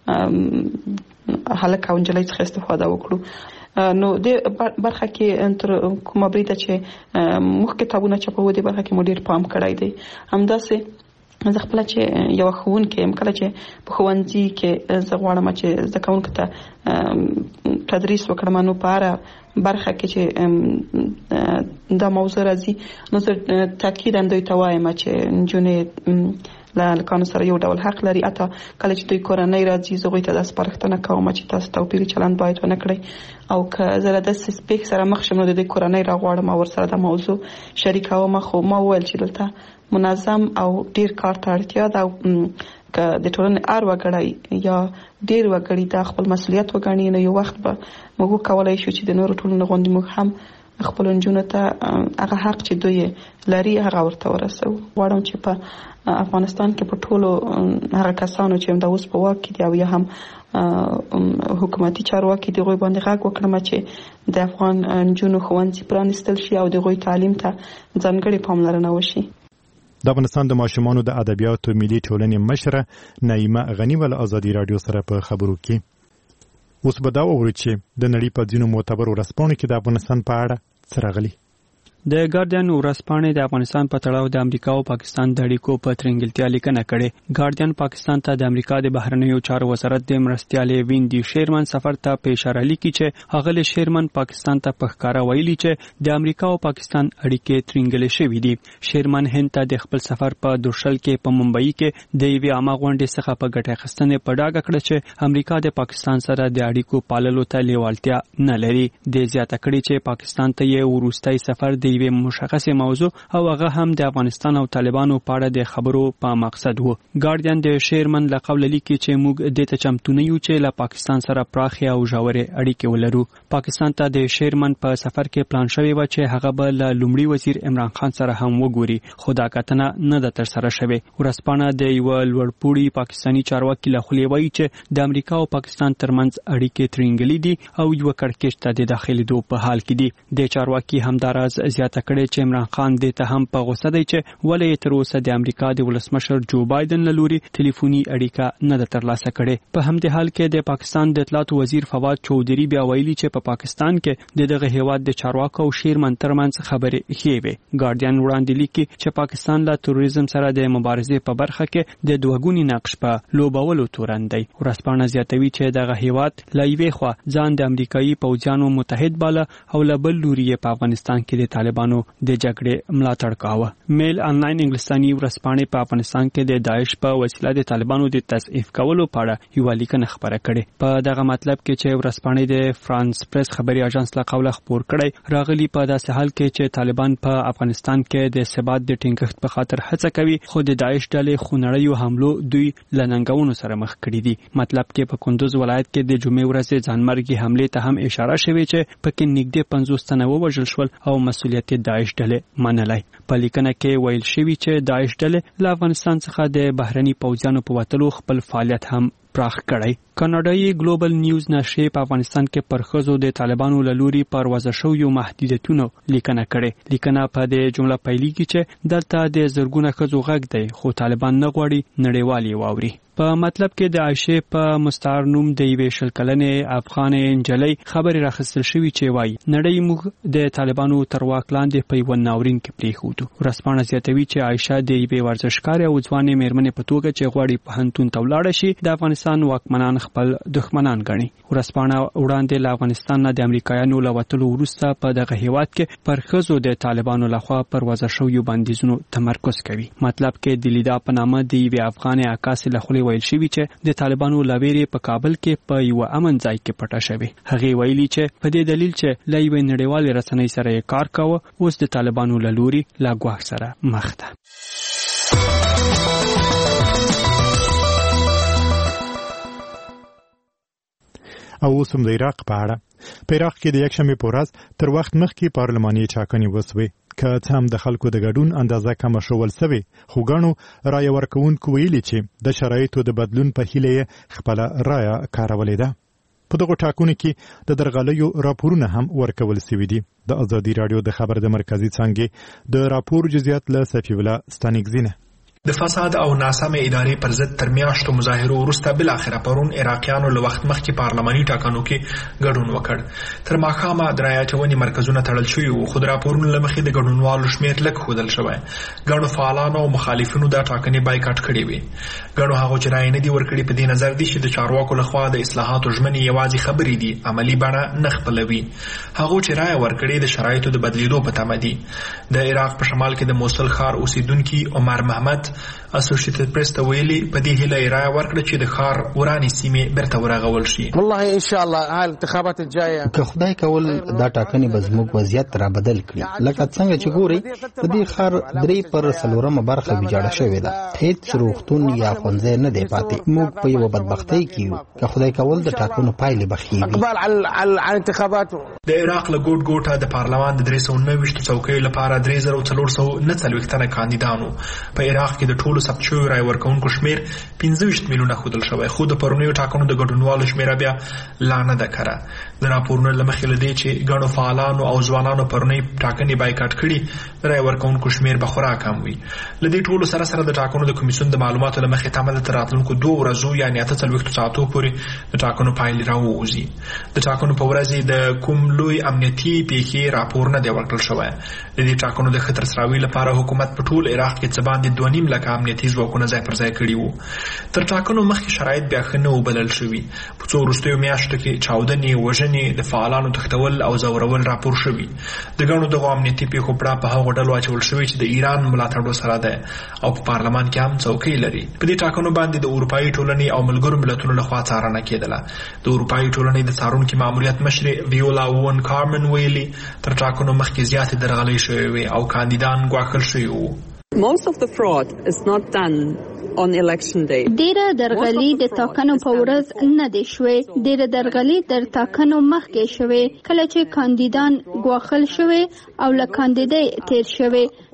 B: هلک او نجلۍ څخه استفاده وکړو. نو د برخه کې تر کومه بریده چې موږ کتابونه چاپوو د برخه کې مو ډېر پام کړی دی. همداسې زه خپله چې یوه ښوونکې یم، کله چې په ښوونځي کې زه غواړم چې زده کوونکو ته تدریس وکړم نو په هره برخه کې چې دا موضوع راځي نو زه تاکیدا دوی ته وایم چې نجونې له هلکانو سره یو ډول حق لري. حتی کله چې دوی کورنۍ راځي زه هغوی ته داسې سپارښتنه کوم چې تاسو توپیري چلند باید ونه کړئ او که زه له داسې پېښې سره مخ شم نو د دوی کورنۍ راغواړم او ورسره دا موضوع شریکوم. خو ما وویل چې دلته منظم او ډېر کار ته اړتیا ده او که د ټولنې هر وګړی یا ډېر وګړي دا خپل مسؤلیت وګڼي نو یو وخت به موږ وکولی شو چې د نورو ټولنو غوندې موږ هم خپل نجونو ته هغه حق چې دوی لري هغه ورته ورسوو. غواړم چې په افغانستان کې په ټولو هغه کسانو چې همدا اوس په واک کې دي او یا هم حکومتي چارواکي دي هغوی باندې غږ وکړم چې د افغان نجونو ښوونځي پرانیستل شي او د هغوی تعلیم ته ځانګړې پاملرنه وشي.
A: د افغانستان د ماشومانو د ادبیاتو ملي ټولنې مشره نعیمه غني ول ازادي رادیو سره په خبرو کې. اوس به دا وګورو چې د نړۍ په ځینو معتبرو ورځپاڼو کې د افغانستان په اړه څه راغلي.
M: د ګارډین ورځپاڼې د افغانستان په تړاو د امریکا او پاکستان د اړیکو په ترنګلتیا لیکنه کړې. ګارډین پاکستان ته د امریکا د بهرنیو چارو وزارت د مرستیالې ویندي شیرمن سفر ته په اشاره لیکي چې هغه شیرمن پاکستان ته په ښکارا ویلي چې د امریکا او پاکستان اړیکې ترنګلې شوې دي. شیرمن هند ته د خپل سفر په دوشل کې په ممبئی کې د یوې عامه غونډې څخه په ګټه اخیستنې په ډاګه کړه چې امریکا د پاکستان سره د اړیکو پاللو ته لیوالتیا نه لري. د زیاته کړي چې پاکستان ته یې وروستي سفر د یوې مشخصه موضوع او هغه هم د افغانستان او طالبانو په اړه د خبرو په مقصد وو. ګارډین د شیرمن له قوله لیکي چې موږ د ته چمتو نه یو چې له پاکستان سره پراخه او ژورې اړیکې ولرو. پاکستان ته د شیرمن په سفر کې پلان شوی و چې هغه به له لومړي وزیر عمران خان سره هم وګوري خو دا کتنه نه ده تر سره شوې. ورځپاڼه د یو لوړپوړي پاکستانی چارواکي له خولې وایي چې د امریکا او پاکستان ترمنځ اړیکې ترنګلې دي او یو کړکېچ ته د داخلي دو په حال کې دي. د چارواکي همداراز زیاته کړې چې عمران خان دې ته هم په غوسه دی چې ولې تر اوسه د امریکا د ولسمشر جو بایدن له لوري ټلیفوني اړیکه نه ده ترلاسه کړې. په همدې حال کې د پاکستان د اطلاعاتو وزیر فواد چودھری بیا ویلي چې په پاکستان کې د دغه هیواد د چارواکو او شیرمن ترمنځ خبرې ښې وي. ګارډین وړاندې لیکي چې پاکستان له تروریزم سره د مبارزې په برخه کې د دوهګوني نقش په لوبولو تورن دی. ورځپاڼه زیاتوي چې دغه هیواد له یوې خوا ځان د امریکایي پوځیانو متحد باله او له بل لوري په افغانستان کې د طالبانو د جګړې ملاتړ کاوه. میل انلاین انګلیساني ورځپاڼې په افغانستان کې د داعش په وسیله د طالبانو د تضعیف کولو په اړه یو لیکنه خبره کړې. په دغه مطلب کې چې ورځپاڼې د فرانس پریس خبري اژانس له قوله خبر کړی راغلی په داسې حال کې چې طالبان په افغانستان کې د ثبات د ټینګښت په خاطر هڅه کوي خو د داعش ډلې خونړیو حملو دوی لننګونو سره مخ کړي دي. مطلب کې په کندوز ولایت کې د جمعې ورځې ځانمرګي حمله ته هم اشاره شوې چې پکې نږدې پنځوس تنه ووژل شول او مسؤلیت داعش ډلې منلای. په لیکنه کې ویل شوی چې داعش ډلې له افغانستان څخه د بهرني پوځیانو په وتلو خپل فعالیت هم پراخ کړی. کاناډایي ګلوبل نیوز نشریه په افغانستان کې پر ښځو د طالبانو له لوري پر وضع شویو محدودیتونو لیکنه کړې. لیکنه په دې جمله پیلېږي چې دلته د زرګونه ښځو غږ دی خو طالبان نه غواړي نړیوال یې واوري. په مطلب کې د عائشه په مستعار نوم د یوې شل کلنې افغانې نجلۍ خبرې راخیستل شوې چې وایي نړۍ موږ د طالبانو تر واک لاندې په یوه ناورین کې پرېښودو. ورځپاڼه زیاتوي چې عائشه د یوې ورزشکارې او ځوانې مېرمنې په توګه چې غواړي پوهنتون ته ولاړه شي د افغانستان واکمنان خپل دښمنان ګڼي. ورځپاڼه وړاندې له افغانستان نه د امریکایانو له وتلو وروسته په دغه هیواد کې پر ښځو د طالبانو لخوا پر وضع شویو بندیزونو تمرکز کوي. مطلب کې د لیدا په نامه د یوې افغانې عکاسې له خولې ویل شوی چې د طالبانو لویری په کابل کې په یو امن ځای کې پټه شوی. هغه ویلي چې په دې دلیل چې له یوې نړیوالې رسنۍ سره یې کار کاوه اوس د طالبانو له لوري لا ګواښ سره مخ ده.
A: او اوس هم د عراق په اړه. په عراق کې د یکشنبې په ورځ تر وخت مخکې پارلماني ټاکنې وسوې. که څه هم د خلکو د ګډون اندازه کمه شول سوې خو ګڼو رایه ورکوونکو ویلي چې د شرایطو د بدلون په هیله یې خپله رایه کارولې ده. په دغو ټاکنو کې د درغلیو راپورونه هم ورکول سوي دي. د ازادي راډیو د خبر د مرکزي څانګې د راپور جزئیات له صفي الله ستانکزینه.
D: د فساد او ناسمه ادارې پر ضد تر میاشتو مظاهرو وروسته بل اخره پرون عراقیانو له وخت مخکې پارلماني ټاکنو کې ګډون وکړ. تر ماښامه د رایه اچونې مرکزونه تړل شوي وو خو د راپورونو له مخې د ګډونوالو شمېر لږ ښودل شوی. ګڼو فعالانو او مخالفینو دا ټاکنې بایکاټ کړې وې. ګڼو هغو چې رایه نه دي ورکړي په دې نظر دي چې د چارواکو لخوا د اصلاحاتو ژمنې یوازې خبرې دي عملي بڼه نه خپلوي. هغو چې رایه ورکړي د شرایطو د بدلیدو په تمه دي. د عراق په شمال کې د موصل ښار اوسیدونکي عمر محمد اسوسییټډ پریس ته ویلي په دې هیله یې رایه ورکړه چې د ښار ورانې سیمې بیرته ورغول شي.
S: والله ان شاء الله هاي الانتخابات الجايه
T: که خدای کول دا ټاکنې به زموږ وضعیت را بدل کړي. لکه څنګه چې ګوري د دې ښار درې پر څلورمه برخه ویجاړه شوې ده. هیڅ روغتون یا ښوونځی نه دی پاتې. موږ په یوه بدبختۍ کې یو. که خدای کول د ټاکنو پایلې به ښې وي.
S: اقبال على الانتخابات.
D: د عراق له ګوټ ګوټه د پارلمان د درې سوه نهه ویشتو څوکیو لپاره درې زره څلور سوه نه څلوېښت تنه کاندیدانو. په عراق کې د ټولو ثبت شویو رایې ورکوونکو شمېر پنځه ویشت میلیونه ښودل شوی خو د پرونیو ټاکنو د ګډونوالو شمېره بیا لا نه ده کره. د راپورونو له مخې له دې چې ګڼو فعالانو او ځوانانو پرونی ټاکنې بایکاټ کړي د رایې ورکوونکو شمېر به خورا کم وي. له دې ټولو سره سره د ټاکنو د کمیسیون د معلوماتو له مخې تمه ده تر راتلونکو دوو ورځو یعنې اته څلوېښتو ساعتو پورې د ټاکنو پایلې راووځي. د ټاکنو په ورځ د کوم لوی امنیتي پیښې راپور نه دی ورکړل شوی. د دې ټاکنو د ښه ترسراوي لپاره حکومت په ټول عراق کې څه باندې دوه نیم لکه امنیتي ځواکونه ځای پر ځای کړي وو. تر ټاکنو مخکې شرایط بیا ښه نه وبلل شوي. په څو وروستیو میاشتو کې چاودنې، وژنې، د فعالانو تښتول او ځورول راپور شوي. د ګڼو دغو امنیتي پیښو پړه په هغو ډلو اچول شوي چې د ایران ملاتړو سره ده او په پارلمان کې هم څوکۍ لري. په دې ټاکنو باندې د اروپایي ټولنې او ملګرو ملتونو لخوا څارنه کېدله. د اروپایي ټولنې د څارونکي ماموریت مشرې ویولا وون کارمن ویلي تر ټاکنو مخکې زیاتې درغلۍ شوې وې او کاندیدان ګواښل شوي وو.
U: Most of the fraud is not done on election day.
V: ډیره درغلي د ټاکنو په ورځ نه دی شوې. ډیره درغلي در ټاکنو مخکې شوې کله چې کاندیدان ګواښل شوې او له کاندیدۍ تیر شوې.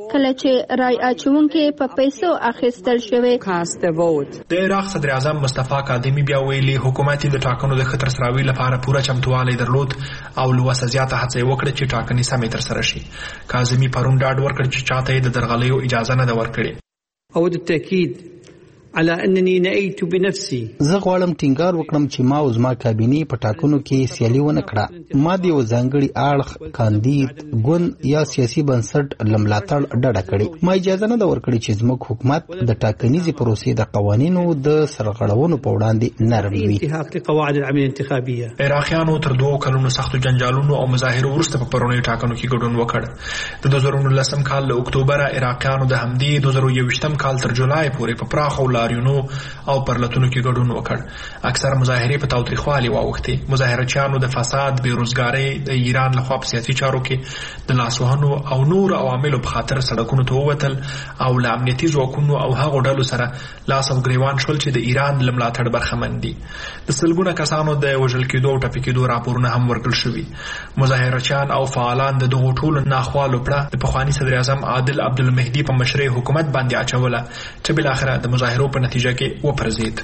V: کله چې رای اچونکي په پیسو اخیستل شوی.
D: د عراق صدر اعظم مصطفی کاظمی بیا ویلي حکومت د ټاکنو د خطر سراوي لپاره پوره چمتووالی درلود او لوسه زیاته هڅه وکړه چې ټاکنې سمې تر سره شي. کاظمی پرون ډاډ ورکړ چې چاته د درغلیو اجازه نه ده ورکړې.
C: اود التاکید على انني نأيت بنفسي.
T: زه غواړم ټینګار وکړم چې ما او زما کابینې په ټاکنو کې سیالي ونه کړه. ما د یو ځانګړي اړخ، کاندید، ګوند یا سیاسي بنسټ له ملاتړ ډډه کړې. ما اجازه نه ده ورکړې چې زموږ حکومت د ټاکنیزې پروسې د قوانینو د سرغړونو په وړاندې نرم وي.
C: انتهاک قواعد العمل الانتخابيه.
D: عراقیانو تر دوه کلونو سختو جنجالونو او مظاهرو وروسته په پرونیو ټاکنو کې ګډون وکړ. د دوه زره نولسم کال له اکتوبره عراقیانو د همدې دوه زره یوویشتم کال تر جولای پورې په پراخو لاریونو او پرلتونو کې ګډون وکړ. اکثر مظاهرې په تاوتریخوالي واوښتې. مظاهرچیانو د فساد، بیروزګارۍ، د ایران لخوا په سیاسي چارو کې د لاسوهنو او نور عواملو په خاطر سړکونو ته ووتل او له امنیتي ځواکونو او هغو ډلو سره لاس او ګریوان شول چې د ایران له ملاتړ برخمن دي. د سلګونه کسانو د وژل کېدو او ټپي کېدو راپورونه هم ورکړل شوي. مظاهرچیان او فعالان د دغو ټولو ناخوالو پړه د پخواني صدر اعظم عادل عبدالمهدي په مشرۍ حکومت باندې اچوله چې بالاخره د مظاهرو په نتیجه کې وپرځید.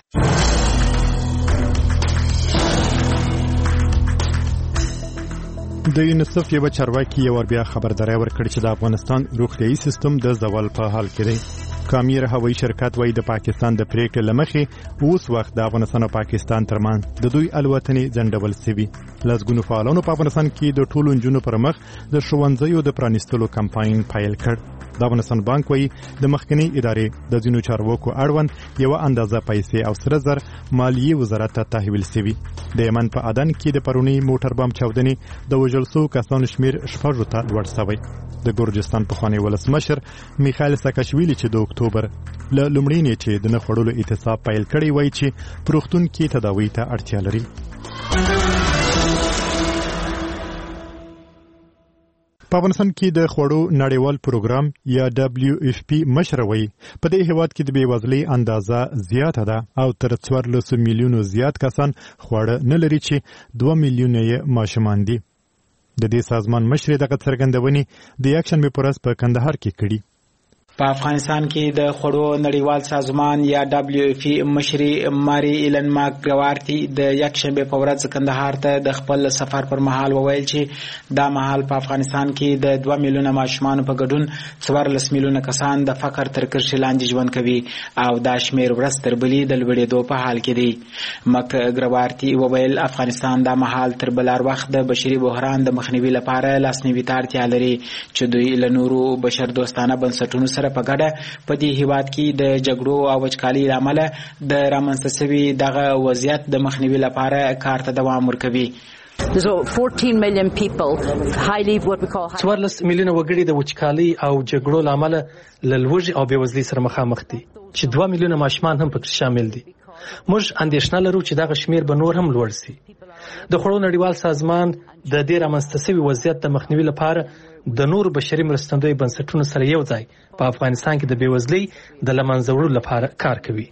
A: د یونیسف یو چارواکي یو بیا خبرداري ورکړه چې د افغانستان روغتیايي سیستم د زوال په حال کې دی. کامیر هوایي شرکت وایي د پاکستان د پریکړې لمخې اوس وخت د افغانستان او پاکستان ترمنځ د دوی الوتنې ځنډول شوي. لسګونو فعالانو په افغانستان کې د ټولو نجونو پر مخ د ښوونځیو د پرانیستلو کمپاین پیل کړ. د افغانستان بانک وایي د مخکنی ادارې د ځینو چارواکو اړوند یو اندازه پیسې او سره زر مالیې وزارت ته تحویل شوي. د یمن په عدن کې د پرونی موټر بم چاودنې د وژل شوو کسانو شمیر شپږو ته لوړ شوی. د ګورجستان پخوانی ولسمشر میخائیل ساکاشویلی چې د اکتوبر له لومړۍ نیټې د نه خوړلو اعتصاب پیل کړی وایي چې په روغتون کې تداوی ته اړتیا لري. په افغانستان کې د خوړو نړیوال پروګرام یا دبلیو اف پی مشر وایي په دې هیواد کې د بېوزلۍ اندازه زیاته ده او تر څوارلسو میلیونو زیات کسان خواړه نه لري چې دوه میلیونه یې ماشومان دي. د دې سازمان مشر دغه څرګندونې د یکشنبې په ورځ په کندهار کې کړي.
E: په افغانستان کې د خوړو نړیوال سازمان یا دبلیو اف پی مشري ماري ایلن ماکګوارتي د یکشنبه په ورځ کندهار ته د خپل سفر پر مهال وویل چې دا مهال په افغانستان کې د دوه میلیونه ماشومان په ګډون څوارلس میلیونه کسان د فقر تر کرښې لاندې ژوند کوي او دا شمیر ورځ تر بلې د لوړېدو په حال کې دی. ماکګوارتي وویل افغانستان دا مهال تر بل هر وخت د بشري بحران د مخنیوي لپاره لاسنیوي ته اړتیا لري چې دوی له نورو بشر دوستانه بنسټونو سره په ګډه په دې هیواد کې د جګړو او وچکالۍ له امله د رامنځته شوي دغه وضعیت د مخنیوي لپاره کار ته دوام ورکوي.
W: څوارلس میلیونه وګړي د وچکالۍ او جګړو له امله له لوږې او بېوزلۍ سره مخامخ دي چې دوه میلیونه ماشومان هم پکې شامل دي. موږ اندېښنه لرو چې دغه شمیر به نور هم لوړ شي. د خوړو نړیوال سازمان د دې رامنځته شوي وضعیت د مخنیوي لپاره د نور بشري مرستندوی بنسټونو سره یو ځای په افغانستان کې د بېوزلۍ د له منځه وړلو لپاره کار کوي.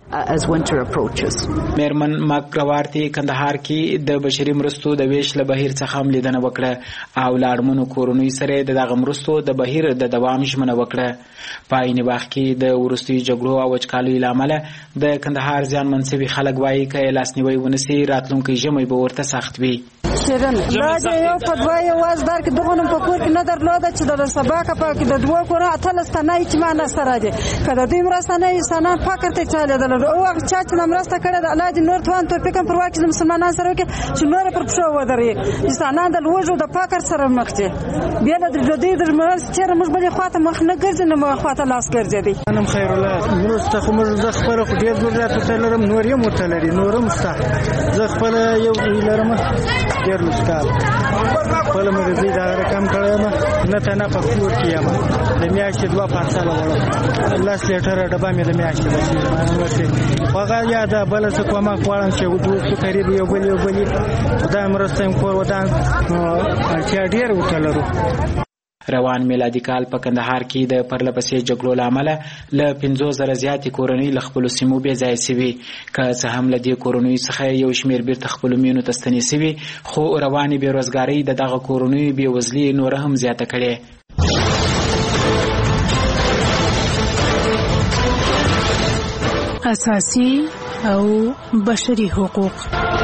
E: میرمن ماکګوارتي کندهار کې د بشري مرستو د ویش له بهیر څخه هم لیدنه وکړه او له اړمنو کورنیو سره د دغه مرستو د بهیر د دوام ژمنه وکړه. په عین وخت کې د وروستیو جګړو او وچکالیو له امله د کندهار زیانمن شوي خلک وایي که لاسنیوی ونسي راتلونکی ژمی به ورته سخت وي.
X: شیرین لاجه یو په دوه یواز در کې دغه په کور کې نه درلوده چې د سباکه په کې د دوه کور اتل ستنای چې ما نه سره دي کله دوی مرسته نه انسانان فقر ته چاله دل او هغه چا چې مرسته کړي د الله دې نور توان توفیق پر واکه مسلمانان سره کې چې نور پر پښو ودرې انسانان د لوجو د فقر سره مخ دي بیا د دې د مرسته چې موږ بلې خواته مخ نه ګرځي نه مخ خواته لاس ګرځي دي.
Y: انم خیر الله مرسته خو موږ زه خپل خو ډیر ضرورت لرم نور یې متلري نورم ستا زه خپل یو لرم ډیر مشکل خپل مرزي دا رقم کړم نه ته نه په کور کې یم د میاشتې دوه پارساله وړم لاس لیټر ډبه مې د میاشتې بچي هغه یا دا بل څه کومه غواړم چې دوه قریب یو بل یو بل دا مرسته کور ودان چې ډیر وکړو.
E: روان میلادي کال په کندهار کې د پرلپسې جګړو له امله له پنځوس زره زیاتې کورنۍ له خپلو سیمو بې ځایه سوي. که څه هم له دې کورنیو څخه یو شمېر بیرته خپلو مینو ته ستنې سوي خو روانې بېروزګارۍ د دغه کورنیو بېوزلي نوره هم زیاته کړې.
G: اساسي او بشري حقوق.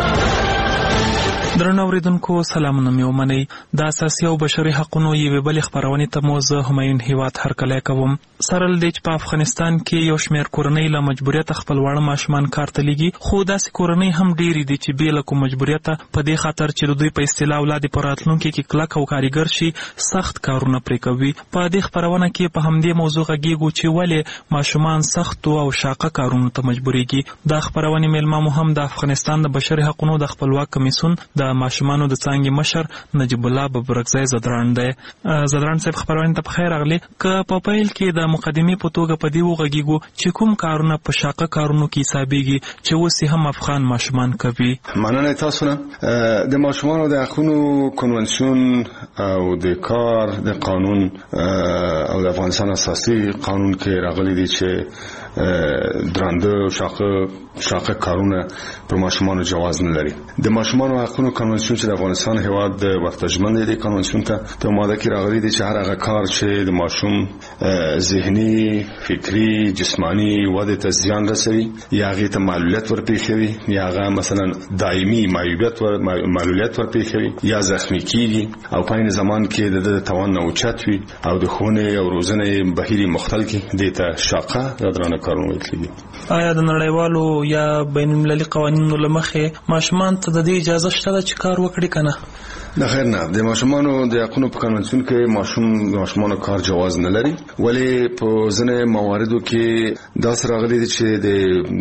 I: درنو اوریدونکو سلامونه مې ومنئ. د اساسي او بشري حقوقو یوې بلې خپرونې ته مو زه همایون هیواد هرکلی کوم. سره له دې چې په افغانستان کې یو شمېر کورنۍ له مجبوریته خپل واړه ماشومان کار ته لیږي، خو داسې کورنۍ هم ډېرې دي چې بې له کوم مجبوریته په دې خاطر چې د دوی په اصطلاح اولاد یې په راتلونکي کې کلک او کارګر شي سخت کارونه پرې کوي. په دې خپرونه کې په همدې موضوع غږیږو چې ولې ماشومان سختو او شاقه کارونو ته مجبوریږي. دا خپرونې میلمه مو هم د افغانستان د بشري حقوقو د خپلواک کمیسیون د ماشومانو د څانګې مشر نجیب الله ببرکزی زدران دی. زدران صاحب خبرونه ته بخیر راغلی. که په پیل کې د مقدمې په توګه په دې وغږیږو چې کوم کارونه په شاقه کارونو کې حسابېږي چې اوس هم افغان ماشومان کوي.
J: مننه تاسو نه. د ماشومانو د حقوقو کنونسیون او د کار د قانون او د افغانستان اساسي قانون کې راغلي دي چې درانده شاقه شاقه کارونه پر ماشومانو جواز نه لري. د ماشومانو حقوقو کنونسیون چې د افغانستان هیواد د ورتجمن دی کنونسیون ته په ماده کې راغلي دي چې هر هغه کار چې د ماشوم ذهني، فکری، جسمانی وده ته زیان رسوي یا هغه ته معلولیت ورپېښوي یا هغه مثلا دایمي معیوبیت ور معلولیت ورپېښوي یا زخمی کیږي او په عین زمان کې د توان نه اوچت وي او د خونه او روزنه بهیري مختل کې د ته شاقه یا درانه کارونه ویل کېږي.
I: آیا د نړیوالو یا بین المللي قوانینو له مخې ماشومان ته د دې اجازه شته چې کار وکړي کنه؟
J: د خیر نه. د ماشومانو د حقوقو په کنونسیون کې ماشوم ماشومانو کار جواز نه لري، ولی په ځینې مواردو کې دا سره راغلي دي چې د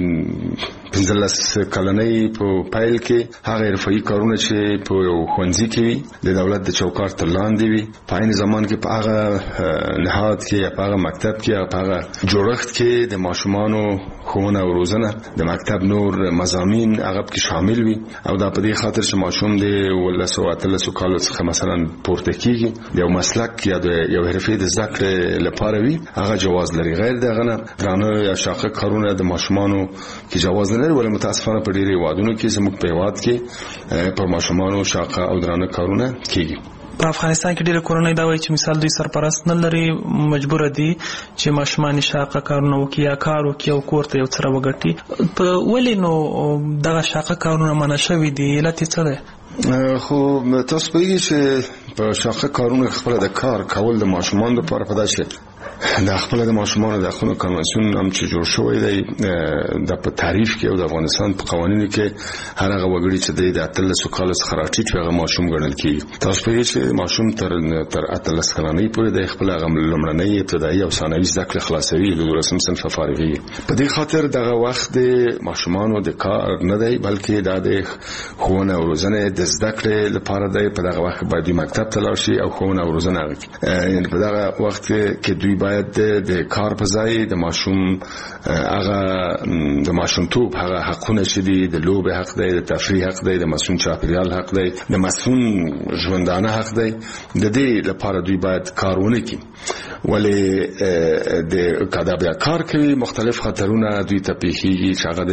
J: پنځلس کلنۍ په پایل کې هغه حرفي کارونه چې په یو ښوونځي کې وي د دولت د چوکاټ تر لاندې وي، په عین زمان کې په هغه نهاد کې یا په هغه مکتب کې یا په هغه جوړښت کې د ماشومانو ښوونه او روزنه د مکتب نور مضامین هغه کې شامل وي او دا په دې خاطر چې ماشوم د ولس او اتلس کالو څخه مثلا پورته کیږي یو مسلک یا د یو حرفې د زده کړې لپاره وي هغه جواز لري. غیر دغه نه درانه یا شاقه کارونه د ماشومانو کې جواز نه لري، ولې متاسفانه په ډېری وادونو کې زموږ په هیواد کې پر ماشومانو شاقه او درانه کارونه کیږي.
I: په افغانستان کې ډېر کورنۍ دا وایي چې مثال دوی سرپرست نه لري، مجبور دي چې ماشومان شاقه کارونه وکړي یا کار وکړي او کور ته یو څه راوګټي. په ولې نو دغه شاقه کارونه منع شوي دي؟ علت یې څه دی؟
J: خو تاسو پوهیږئ چې په شاقه کارونه خپل د کار کول د ماشومان لپاره په داسې د خپل د ماشومانو د حقوقو کنونسیون هم چې جوړ شوی دی د په تعریف کې او د افغانستان په قوانینو کې هر هغه وګړي چې د اتلس کال څخه راټیټ هغه ماشوم ګڼل کیږي. تاسو پوهیږئ چې ماشوم تر تر اتلس کلنۍ پورې د خپل هغه لومړنۍ ابتدایي او ثانوي زده کړې خلاصوي د دولسم صنف فارغي. په دې خاطر دغه وخت د ماشومانو د کار نه دی بلکې د ښوونه او روزنه د زده کړې لپاره دی. په دغه وخت باید مکتب ته لاړ شي او ښوونه او روزنه وکړي. یعنې په دغه وخت کې دوی باید د کار په ځای د ماشوم هغه د ماشومتوب هغه حقونه چې دي، د لوبې حق دی، د تفریح حق دی، د مسؤل چاپیریال حق دی، د مسؤل ژوندانه حق دی، د دې لپاره دوی باید کارونه کوي. ولی د کدا بیا کار کوي مختلف خطرونه دوی ته پیښیږي چې هغه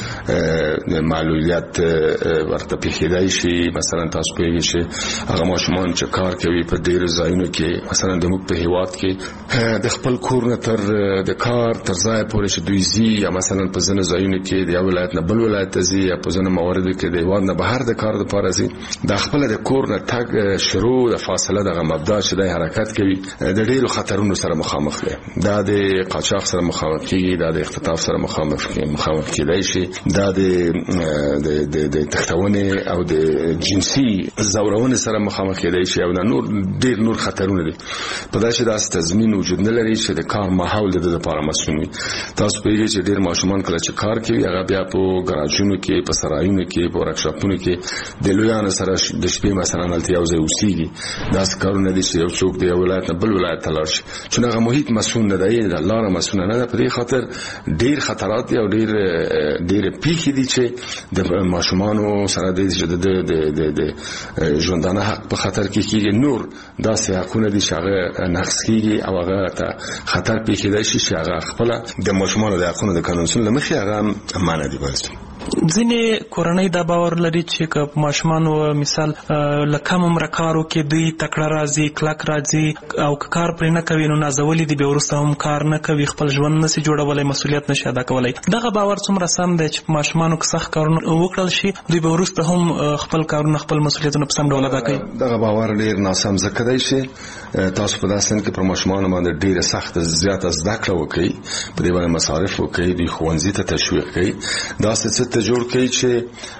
J: د معلولیت ورته پیښیدای شي. مثلا تاسو پوهیږئ چې هغه ماشومان چې کار کوي په ډېرو ځایونو کې مثلا د موږ په هیواد کې د خپل کور نه تر د کار تر ځای پورې چې دوی ځي یا مثلا په ځینو ځایونو کې د یو ولایت نه بل ولایت ته ځي یا په ځینو مواردو کې د هیواد نه بهر د کار لپاره ځي. د خپل د کور نه تګ شروع د فاصله دغه مبدا چې د حرکت کوي د ډېرو خطرونو سره مخامخ دی. دا د قاچاق سره مخامخ کیږي، دا د اختطاف سره مخامخ مخامخ کیدای شي، دا د د د تختونه او د جنسي زورونه سره مخامخ کیدای شي او نور ډېر نور خطرونه دي. په داسې داس تضمین وجود نه لري چې د کار ماحول د لپاره مسؤل وي. تاسو پوهیږئ چې ډېر ماشومان کله چې کار کوي هغه بیا په ګراجونو کې، په سرایونو کې، په ورکشاپونو کې د لویانو سره د شپې مثلا هلته یو ځای اوسېږي. داسې کارونه دي چې یو څوک د یو ولایت نه بل ولایت ته لاړ شي چې هغه محیط مسؤل نه دی، د لاره مسؤل نه ده. په دې خاطر ډېر خطرات دي او ډېر ډېر پیښې دي چې د ماشومانو سره د د د ژوندانه حق په خطر کې کېږي. نور داسې حقونه دي چې هغه نقض کېږي او هغه ته خطر پیښیدای شي چې هغه خپل د ماشومانو د حقونو د قانون له مخې هغه منع دي. بس
I: ځینې کورنۍ دا باور لري چې که ماشومانو مثال له کم عمره کار وکړي دوی تکړه راځي کلک راځي او که کار پرې نه کوي نو نازولي دي بیا وروسته هم کار نه کوي خپل ژوند نشي جوړولی مسؤلیت نشي ادا کولی. دغه باور څومره سم دی چې ماشومانو که سخت کارونه وکړل شي دوی به وروسته هم خپل کارونه خپل مسؤلیتونه په سم ډول ادا کوي؟
J: دغه باور ډېر ناسم ځکه دی چې تاسو په داسې سن کې پر ماشومانو باندې ډېره سخته زیاته زده کړه وکړئ په دې باندې مصارف وکړئ دوی ښوونځي ته تشویق کړئ داسې څه ته جوړ کړئ چې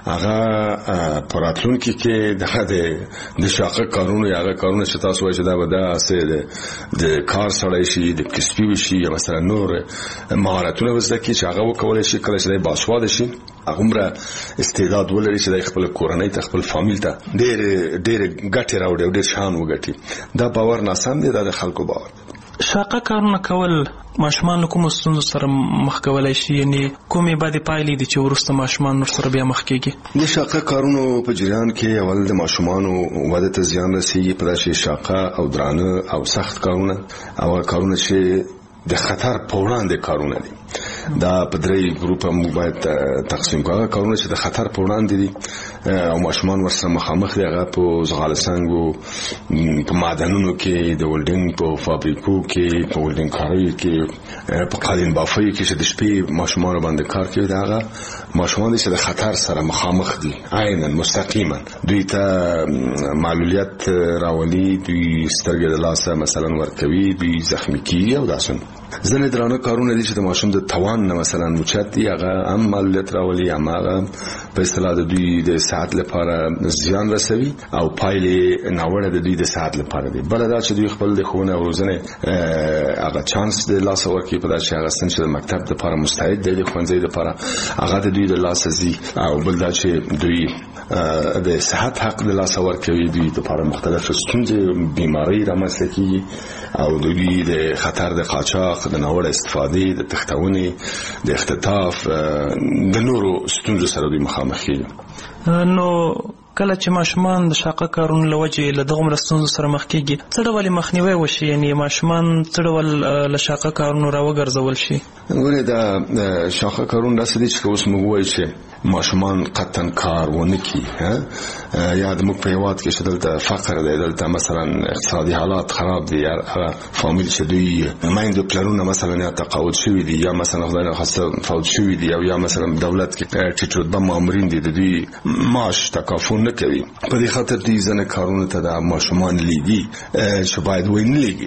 J: هغه په راتلونکي کې دغه د شاقه کارونه یا هغه کارونه چې تاسو وایئ چې دا به داسې د کار سړی شي د کسبي وشي یا مثلا نور مهارتونه زده کړي چې هغه وکولی شي کله چې دی باسواده شي هغومره استعداد ولري چې د خپل کورنۍ ته خپل فامیل ته ډېر ډېر ګټې راوړي او ډېر شان وګټي. دا باور ناسم دی دا د خلکو باور.
I: شاقه کارونه کول ماشومان له کومو ستونزو سره مخ کولی شي یعنې کومې بدې پایلې دي چې وروسته ماشومان ورسره بیا مخ کېږي؟
J: د شاقه کارونو په جریان کې اول د ماشومانو وده ته زیان رسېږي په داسې شاقه او درانه او سخت کارونه او کارونه چې د خطر په وړاندې کارونه دي. دا په درې ګروپه موږ باید تقسیم کړو. کارونه چې د خطر په وړاندې دي او ماشومان ورسره مخامخ دي هغه په زغال سنګو په معدنونو کې د ولډینګ په فابریکو کې په ولډینګ کاریو کې په قالین بافیو کې چې د شپې ماشومان باندې کار کوي دا هغه ماشومان چې د خطر سره مخامخ دي عیناً مستقیما دوی ته معلولیت راولي دوی سترګې د لاسه مثلا ورکوي دوی زخمی کیږي او داسې ځینې درانه کارونه دي چې د ماشوم د توان نه مثلا اوچت دي هغه هم معلولیت راولي هم هغه په اصطلاح د دوی د صحت لپاره زیان رسوي او پایلې ناوړه د دوی د صحت لپاره دي. بله دا چې دوی خپل د ښوونې او روزنې هغه چانس د لاسه ورکوي په داسې هغه سن چې د مکتب دپاره مستعد دی د ښوونځي دپاره هغه د دوی د لاسه ځي او بل دا چې دوی د صحت حق د لاسه ورکوي دوی دپاره مختلف ستونزې بیمارۍ رامنځته کېږي او دوی د خطر د قاچاق د ناوړه استفادې د تښتونې د اختطاف د نورو ستونزو سره دوی مخامخ کېږي.
I: نو کله چې ماشومان د شاقه کارونو له وجې له دغومره ستونزو سره مخ کېږي څه ډول مخنیوی وشي یعنې ماشومان څه ډول له شاقه کارونو راوګرځول شي؟
J: ګورې دا شاقه کارونه داسې دي چې اوس موږ وایو چې ماشومان قطعا کار ونه کړي یا د موږ په هېواد کې چې دلته فقر دی دلته مثلا اقتصادي حالات خراب دي یا هغه فامیل چې دوی میندو پلرونه مثلا یا تقاعد شوي دي یا مثلا خدای نخواسته فوت شوي دي او یا مثلا دولت کې ټیټ رتبه مامورین دي د دوی معاش تکافل نه کوي په دې خاطر دوی ځینې کارونو ته د ماشومان لیږي چې باید وی نه لیږي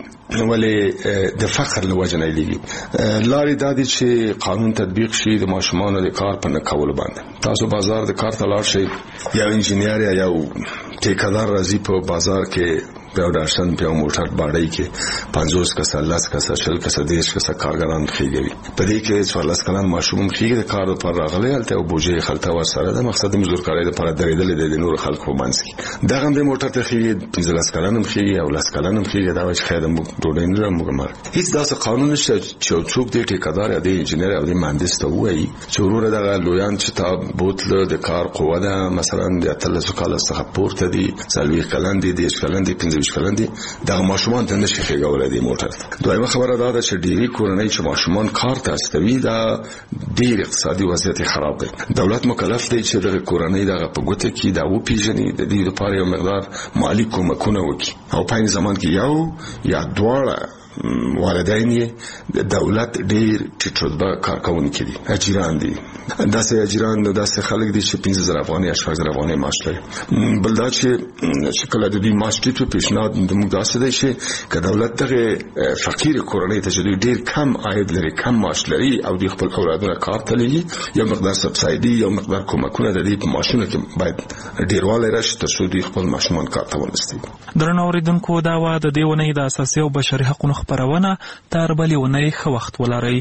J: ولې د فقر له وجې نه لیږي. لارې دا دي چې قانون تطبیق شي د ماشومانو د کار په نه کولو باندې. تاسو بازار د کار ته لاړ شئ یا انجینیر یا یو ټیکهدار راځي په بازار کې په ډاشن په موټر باندې کې پنځوس کسه لاس کسه شل کسه دیش کسه کارګران خېږي په دې کې څوارلس کلن ماشوم خېږي د کار لپاره راغلی هلته او بوجي خلته ورسره د مقصد مزدورکارۍ لپاره درېدل د نور خلکو باندې کې دغه د موټر ته خېږي پنځلس کلن خېږي او لاس کلن خېږي دا چې خیر موږ ډوډۍ نه موږ هیڅ داسې قانون نشته چې څوک د ټیکهدار یا د انجینیر او د مهندس ته وایي چې وروره دغه لویان چې تا بوتله د کار قوه ده مثلا د اتلس کال څخه پورته دي څلوېښت کلن دي دېرش کلن دي پنځه ویشت کلن دي دغه ماشومان ته نشي خېږولی دی موټر. دویمه خبره دا ده چې ډېری کورنۍ چې ماشومان کار ته استوي دا ډېر اقتصادي وضعیت خراب دی. دولت مکلف دی چې دغه کورنۍ دغه په ګوته کې دا وپېژني د دې لپاره یو مقدار مالي کومکونه وکړي او په عین زمان کې یو یا دواړه والدین یې د دولت ډېر ټیټ رتبه کارکوونکي دي اجیران دي داسې اجیران داسې خلک دي چې پنځه زره افغانۍ یا شپږ زره افغانۍ معاش لري. بل دا چې کله د دوی معاش ټیټ وي پیشنهاد زموږ داسې دی چې که دولت دغه فقیر کورنۍ ته چې دوی ډېر کم عاید لري کم معاش لري او دوی خپل اولادونه کار ته لېږي یو مقدار سبسایډي یو مقدار کومکونه د دې په معاشونو کې باید ډېروالی راشي تر څو دوی خپل ماشومان کار ته ونستي.
I: درنو اورېدونکو دا وه د دې اونۍ د اساسي او بشري حقونو خپرونه تر بلې اونۍ ښه وخت ولرئ.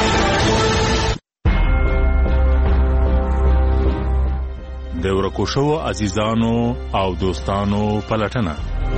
F: د ورکو شوو عزیزانو او دوستانو پلټنه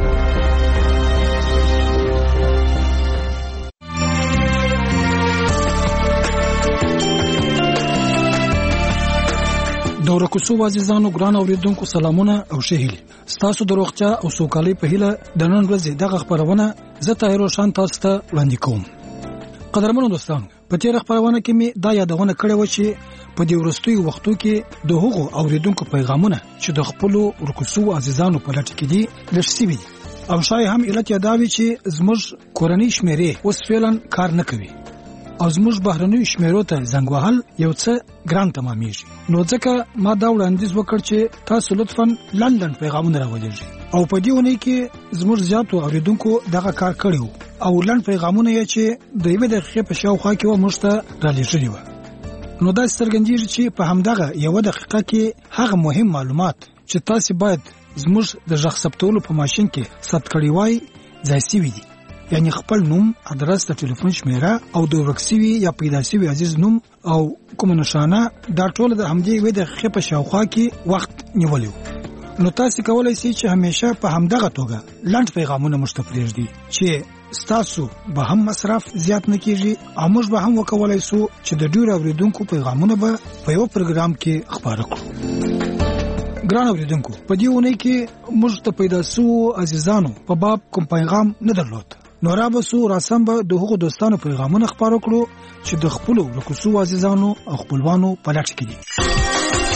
H: د ورکو شوو عزیزانو ګران اوریدونکو سلامونه او ښه هیلې ستاسو د روغتیا او سوکالۍ په هیله د نن ورځې دغه خپرونه زه طاهر روشن تاسو ته وړاندې کوم. قدرمنو دوستانو په تیر خبرونه کې می دا یادونه کړې و چې په دې ورستیو وختو کې د هغو اوریدونکو پیغامونه چې د خپل ورکوسو عزیزانو په لټه کې دي لږ دي او شای هم علت یاداوي چې زموږ کورنۍ شمیرې اوس فعلا کار نه کوي او زموږ بهرنیو شمیرو ته زنګ وهل یو څه ګران تمامېږي. نو ځکه ما دا وړاندیز وکړ چې تاسو لطفاً لندن پیغامونه راولېږئ او په دې ونې کې زموږ زیاتو اوریدونکو دغه کار کړی او لند پیغامونه یې چې د یوې دقیقې په شاوخوا کې و موږ ته رالیږلي وو. نو دا څرګندېږي چې په همدغه یوه دقیقه کې هغه مهم معلومات چې تاسو باید زموږ د غږ ثبتولو په ماشین کې ثبت کړی وای ځای شوي دي، یعنی خپل نوم، ادرس، د ټلیفون شمیره او د ورک شوي یا پیدا شوي عزیز نوم او کوم نشانه دا ټول د همدې یوې دقیقې په شاوخوا کې وخت نیولی. نو تاسو کولای شئ چې همیشه په همدغه توګه لند پیغامونه مشته پرېږدئ چې ستاسو به هم مصرف زیات نه کیږي او موږ به هم وکولای شو چې د ډیرو اوریدونکو پیغامونه به په یو پروګرام کې خبره کړو. ګران اوریدونکو، په دې ونې کې موږ د پیدا شوو عزیزانو په باب کوم پیغام نه درلود. نو را به سو راسم به د هغو دوستانو پیغامونه خبرو کړو چې د خپل ورکوسو عزیزانو او خپلوانو په لټه کې دي.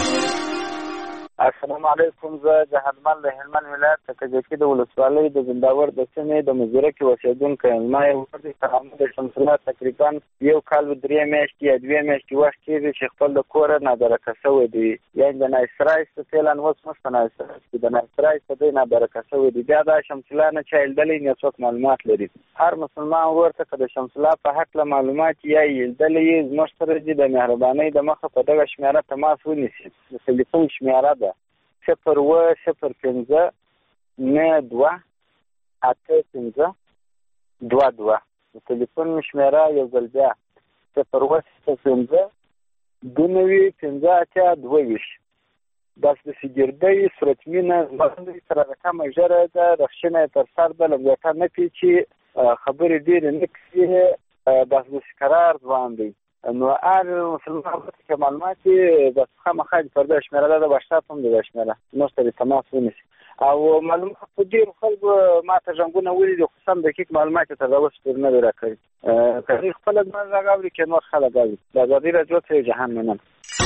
K: السلام علیکم. زه د هلمند د هلمند ولایت د کجکي د ولسوالۍ د زنداور د سیمې د مزدوره کې اوسېدونکی یم. ما یو ورځ ترامه د شمس الله تقریبا یو کال و درې میاشتې یا دوې میاشتې وخت کېږي چې خپل د کوره نابرکه شوی دی، یعنې د نایسرایس فعلا اوس موږ په نایسرایس کې د نایسرایس په دی نابرکه شوی دی. بیا دا شمس الله نه چا لیدلی نه څوک معلومات لري. هر مسلمان ورور ته که د شمس الله په هکله معلومات یا یې لیدلی یې زموږ سره دي د مهربانۍ د مخه په دغه شمېره تماس ونیسي. د ټلیفون شمېره ده صفر و صفر پنځه نه دوه اته پنځه دوه دوه. د ټلیفون شمېره یو ځل بیا صفر و صفر پنځه دوه نوي پنځه اتیا دوه ویشت. داسې داسې ګردۍ سرطمینه باندې سره رقمه ژره ده، رخشنه یې تر سر ده، لنګوټه نه پیچي، خبرې ډېرې نه کوي، داسې داسې قرار ځوان دی. نو هر مسلمان که معلومات د خامخا پر دغه شمېره ده د وټساپ هم د شمېره موږ سره تماس ونیسي او معلومات په ډېرو خلکو ما ته زنګونه ولیدي، خو سم دقیق معلومات یې تر اوسه پورې نه دي راکړي. که دوی خپله زما غږ اوري که نور خلک اوري. د ازادي راډیو څخه جهان منم.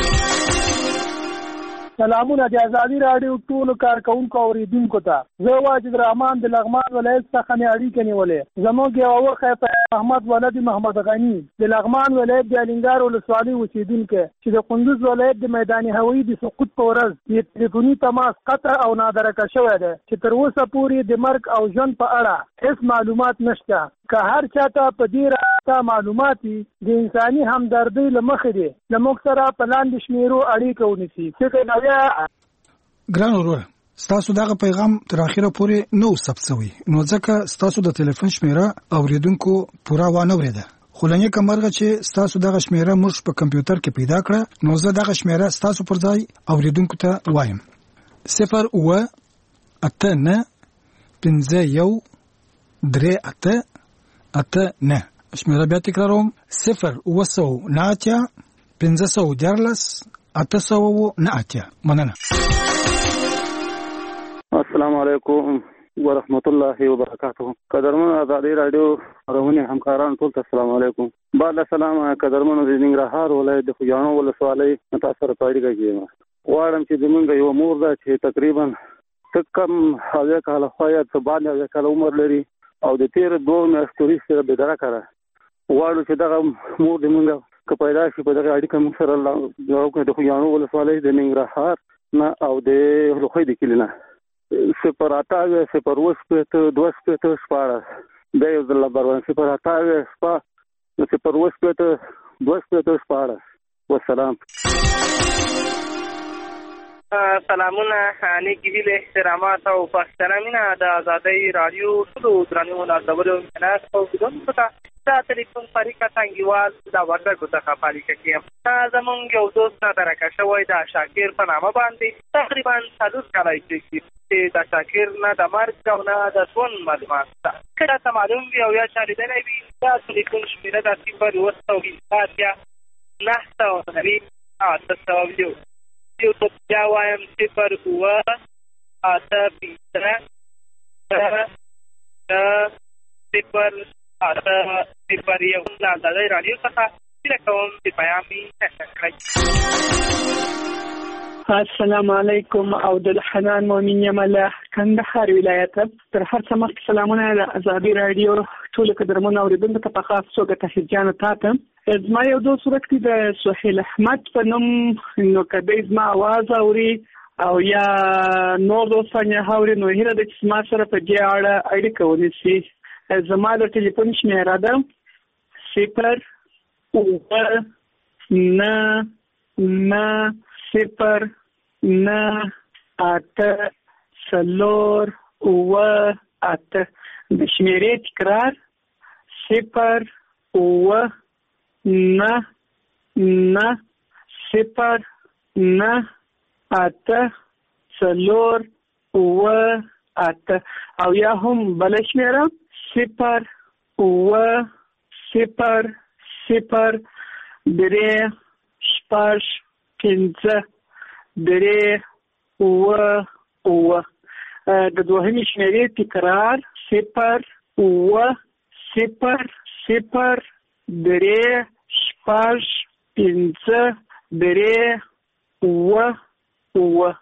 L: سلامونه د ازادي راډیو ټولو کارکونکو اوریدونکو ته. زه واجد رحمان د لغمان ولایت څخه مې اړیکه نیولې. زموږ یو وخت احمد ولد محمد غني د لغمان ولایت د الینګار ولسوالۍ اوسېدونکی چې د کندوز ولایت د میدان هوایي د سقوط په ورځ یې ټلیفوني تماس قطع او نادرکه شوی دی چې تر اوسه پورې د مرګ او ژوند په اړه هیڅ معلومات نشته. که هر چاته په دې راسته معلومات د انساني همدردۍ له مخې دی له موږ سره په لاندې شمیرو اړیکه ونیسي. فکر نوی
H: ګران وروره، ستاسو دغه پیغام تر اخره پورې نو ثبت شوی، نو ځکه ستاسو د ټلیفون شمیره اوریدونکو پوره وانه ورېده. خو لنې کمرغه چې ستاسو دغه شمیره موږ په کمپیوټر کې پیدا کړه، نو زه دغه شمیره ستاسو پر ځای اوریدونکو ته وایم. صفر اوه اته نه پنځه یو درې اته اته نه. شمیره بیا تکراروم: صفر اوه سوه نه اتیا پنځه سوه دیارلس اته سوه نه اتیا. مننه.
N: السلام علیکم ورحمت الله وبرکاته. قدرمن ازادي راډیو خبرونه همکاران ټول ته السلام علیکم. بعد السلام قدرمن د ننګرهار ولایت د خوجانو ولسوالۍ تاسو سره پایډه کېږم. واړم چې زمونږ یو مور ده چې تقریبا تکم هغه کال خویا ته باندې هغه کال عمر لري او د تیر دوه میاشتو سره به درا کړه. واړو چې دغه مور د مونږ که پیدا شي په دغه اړیکه موږ سره الله د خوجانو ولسوالۍ د ننګرهار نه او د لوخۍ د کلینا صفر اتاوه صفر وسپته دوه سپته شپاړه دا یو ځل بروان صفر اتاوه شپه صفر وسپته دوه سپته شپاړه. والسلام.
P: سلامونه نیکی هیله احترامات او پښتنامینه د ازادي راډیو ټولو درنو نازولو مناس او بدون پتا دا ټلیفون فریقه څنګهوال دا ورته څخه فاریقه کې زمونږ یو دوست نه درکه شوی دا شاکر په نامه باندې تقریبا څلور کاله چې دا شاکر نه د مرګ او نه د ژوند معلومات ده. کله ته معلوم وي او یا چا لیدلی وي دا ټلیفون شمېره ده صفر اوه سوه اتیا نهه سوه نوي اته سوه یو. یو ته بیا وایم صفر اوه اته پنځه صفر اته صفر یو. د ازادۍ راډیو څخه هیله کوم چې پیام مې نشر کړئ.
L: السلام علیکم او د حنان مؤمن یم له کندهار ولایت. تر هر څه مخکې سلامونه د ازادي رادیو ټولو قدرمنو اورېدونکو ته په خاص توګه تحیه جانه تاته. زما یو دوست ورکړي د سهیل احمد په نوم، نو که دی زما اواز اوري او یا نور دوستان یې اوري نو هیله ده چې زما سره په دې اړه اړیکه ونیسي. زما د ټلیفون شمېره ده صفر اووه نه نه صفر نه اته څلور اووه اته. د شمېرې تکرار صفر اووه نه نه صفر نه اته څلور اووه اته، او یا هم بله شمېره صفر اووه صفر صفر درې شپږ پنځه درې اووه اووه. د دوهمې شمېرې تکرار صفر اووه صفر صفر درې شپږ پنځه درې اووه اووه.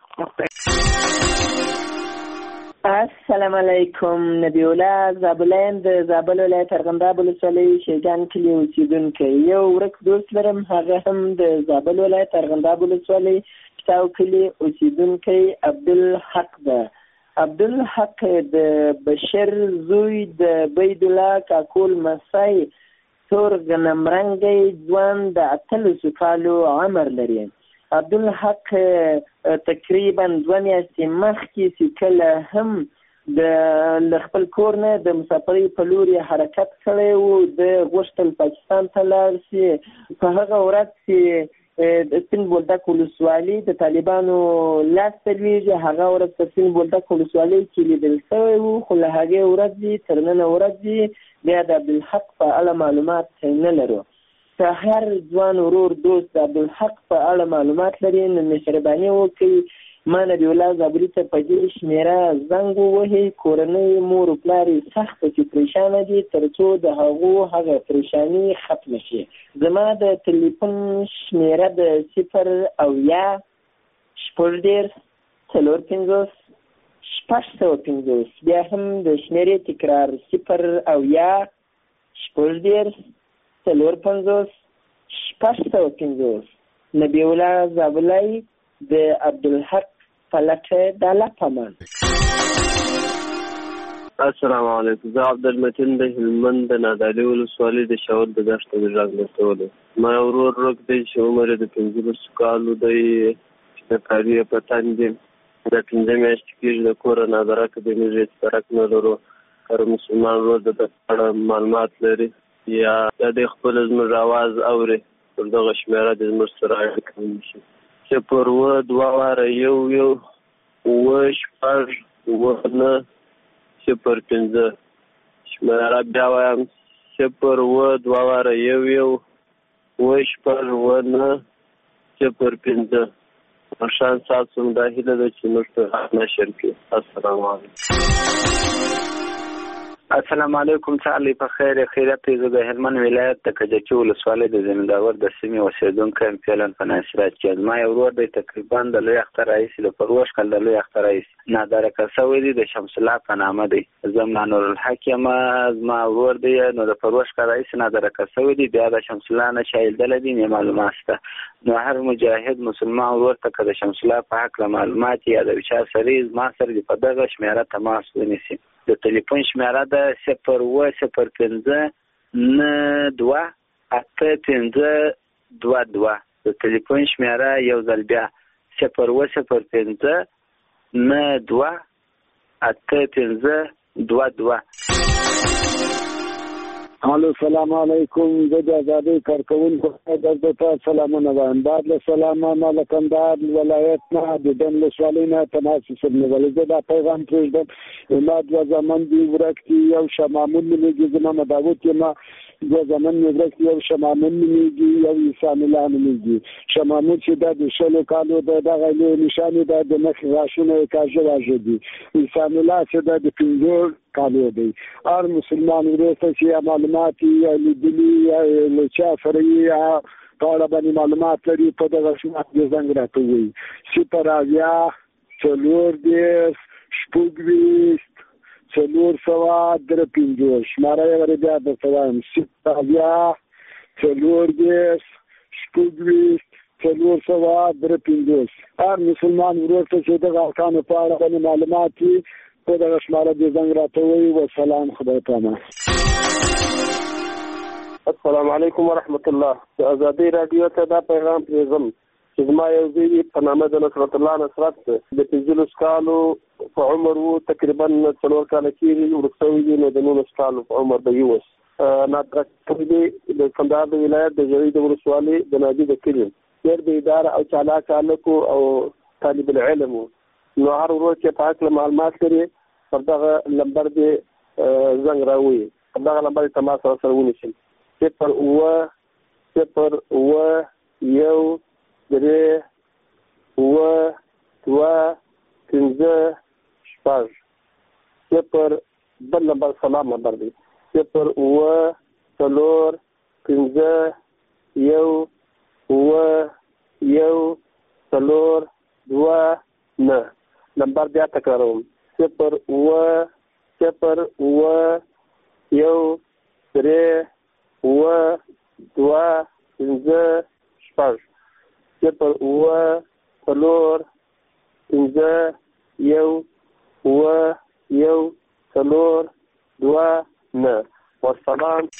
B: السلام علیکم. نبی الله زابلین د زابل ولایت ارغنداب ولسوالۍ شیګان کلي اوسېدونکی. یو ورک دوست لرم، هغه هم د زابل ولایت ارغنداب ولسوالۍ کتاو کلي اوسېدونکی عبدالحق ده. عبدالحق د بشر زوی د بیدالله کاکول مسای تور غنمرنګی ځوان د اتلسو کالو عمر لري. عبدالحق تقریبا دوه میاشتې مخکې چې کله هم د خپل کور نه د مسافرۍ په لور یې حرکت کړی و، د غوښتل پاکستان ته لاړ شي. په هغه ورځ چې د سپین بولدک ولسوالۍ د طالبانو لاس ته لوېږي، هغه ورځ په سپین بولدک ولسوالۍ کې لیدل شوی و، خو له هغې ورځې تر ننه ورځې بیا د عبدالحق په اړه معلومات نه لرو. که هر ځوان ورور دوست د عبدالحق په اړه معلومات لري نو مهرباني وکړئ ما نبی الله زابلي ته په دې شمېره زنګ ووهئ. کورنۍ مور و پلار یې سخته چې پریشانه دي تر څو د هغو هغه پریشاني ختمه شي. زما د تلیفون شمېره د صفر اویا شپږ دېرش څلور پنځوس شپږ سوه پنځوس. بیا هم د شمېرې تکرار صفر اویا شپږ دېرش څلور پنځوس شپږ سوه پنځوس. نبی الله زابلی د عبدالحق په لټه د الله پامان.
M: السلام علیکم. زه عبدالمتین د هلمند د نادعلي ولسوالۍ د شاور د دښته د غږ لټولو. ما یو ورور ورک دی چې عمر یې د پنځلسو کالو دی، چې د کاري یې په تن دي. د پنځه میاشتې کېږي د کوره نادرکه دی، موږ هېڅ فرق نه لرو. هر مسلمان ورور د ده په اړه معلومات لري یا د خپل زموږ اواز اوري پر دغه شمېره د زموږ سره اړیکه ونیسي. صفر اووه دوه واره یو یو اووه شپږ اووه نه صفر پنځه. شمېره بیا وایم صفر اووه دوه واره یو یو اووه شپږ اووه نه صفر پنځه. مشان ستاسو دا هیله ده چې موږ ته نشر کړي. السلام علیکم.
K: السلام علیکم. تعالی په خیر خیرت. زه د هلمند ولایت د کجکي ولسوالۍ د زمینداور د سیمې اوسېدونکی یم. فعلا په ناصرات کې زما یو ورور دی، تقریبا د لوی اختر رئیس د پروش کال د لوی اختر رئیس نادرکه شوی دی، د شمس الله په نامه دی. زه نور الحق یم، زما ورور دی نو د پروش کال رئیس نادرکه شوی دی، بیا د شمس الله نه شایلدل دي نه معلومات شته. نو هر مجاهد مسلمان ورور ته که د شمس الله په حق معلومات یا د چا سره زما سره په دغه شمېره تماس ونیسي. د ټلیفون شمېره ده صفر اووه صفر پنځه نه دوه اته پنځه دوه دوه. د ټلیفون شمېره یو ځل بیا صفر اووه صفر پنځه نه دوه اته پنځه دوه دوه.
O: الو سلام علیکم. زه د ازادۍ کارکوونکو ته سلامونه وایم. بعد له سلامه ما له کندهار ولایت نه د ډن ولسوالۍ نه تماس نیولی. زه دا پیغام پرېږدم ما دوه زامن دي ورک دي. یو شاه مامون نومېږي، زه محمد داود یم. دوه زامن مې ورک دي، یو شاه مامون نومېږي، یو احسان الله نومېږي. شاه مامون چې دا د شلو کالو د دغه لوی نښانې ده، د مخې غاښونه یې کاږه واږه دي. احسان الله چې دا د پنځو کالو دی. هر مسلمان ورور ته چې معلومات یا لیدلي یا له چا سره یې په اړه باندې معلومات لري په دغه شمات کې زنګ راته وایي. صفر اویا څلور دېرش شپږ ویشت څلور سوه درې پنځوس. شماره یې ورې بیا درته وایم صفر اویا څلور دېرش شپږ ویشت څلور سوه درې پنځوس. هر مسلمان ورور ته چې دغه ارکانو په اړه باندې معلومات وي په دغه شماره دې زنګ راته وایي. وسلام، خدای پامان.
Q: السلام علیکم ورحمت الله. د ازادۍ راډیو ته دا پیغام پرېږدم چې زما یو زوی په نامه د نصرت الله نصرت د پنځلس کالو په عمر و، تقریبا څلور کاله کېږي ورک شوی دی، نو د نولس کالو په عمر به یې اوس ناطق شوی دی د کندهار د ولایت د ژړۍ د ولسوالۍ د نادي د کلي. ډېر بېداره او چالاک هلک او طالب العلم و. نو هر ورځ چې په هکله معلومات لري پر دغه نمبر دې زنګ راووایي، پر دغه نمبر یې تماس سره ونیسئ. صفر اووه صفر اووه یو درې اووه دوه پنځه شپږ. صفر بل نمبر سلام نمبر دی صفر اووه څلور پنځه یو اووه یو څلور دوه نه. نمبر بیا تکراروم صفر اووه صفر اووه یو درې اووه دوه پنځه شپږ. صفر اووه څلور پنځه یو اووه یو څلور دوه نه. والسلام.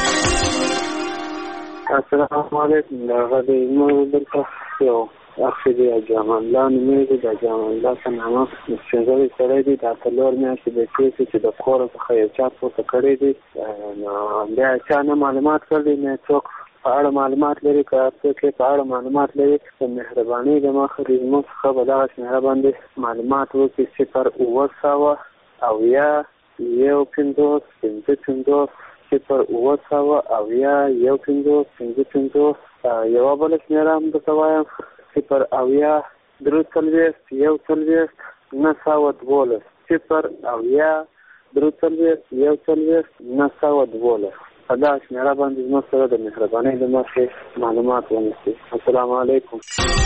R: السلام علیکم. هغه د ایمو دلته یو اخ دی اجامان الله نومېږي. د اجامان الله په نامه سپینځلې سړی دی. دا څلور میاشتې به کېږي چې د کوره څخه یو چا پورته کړی دی. نو بیا چا نه معلومات کړی، نه څوک په اړه معلومات لري. که څوک یې په اړه معلومات لري په مهربانۍ د مخه د زموږ څخه به دغه شمېره باندې معلومات وکړي. صفر اووه سوه اویا یو پنځوس پنځه پنځوس. صفر اووه سوه اویا یو پنځوس پنځه پنځوس. یوه بله شمېره هم درته وایم صفر اویا درې څلوېښت یو څلوېښت نهه سوه دولس. صفر اویا درې څلوېښت یو څلوېښت نهه سوه دولس. په دغه شمېره باندې زموږ سره د مهربانۍ له مخې معلومات ونیسئ. السلام علیکم.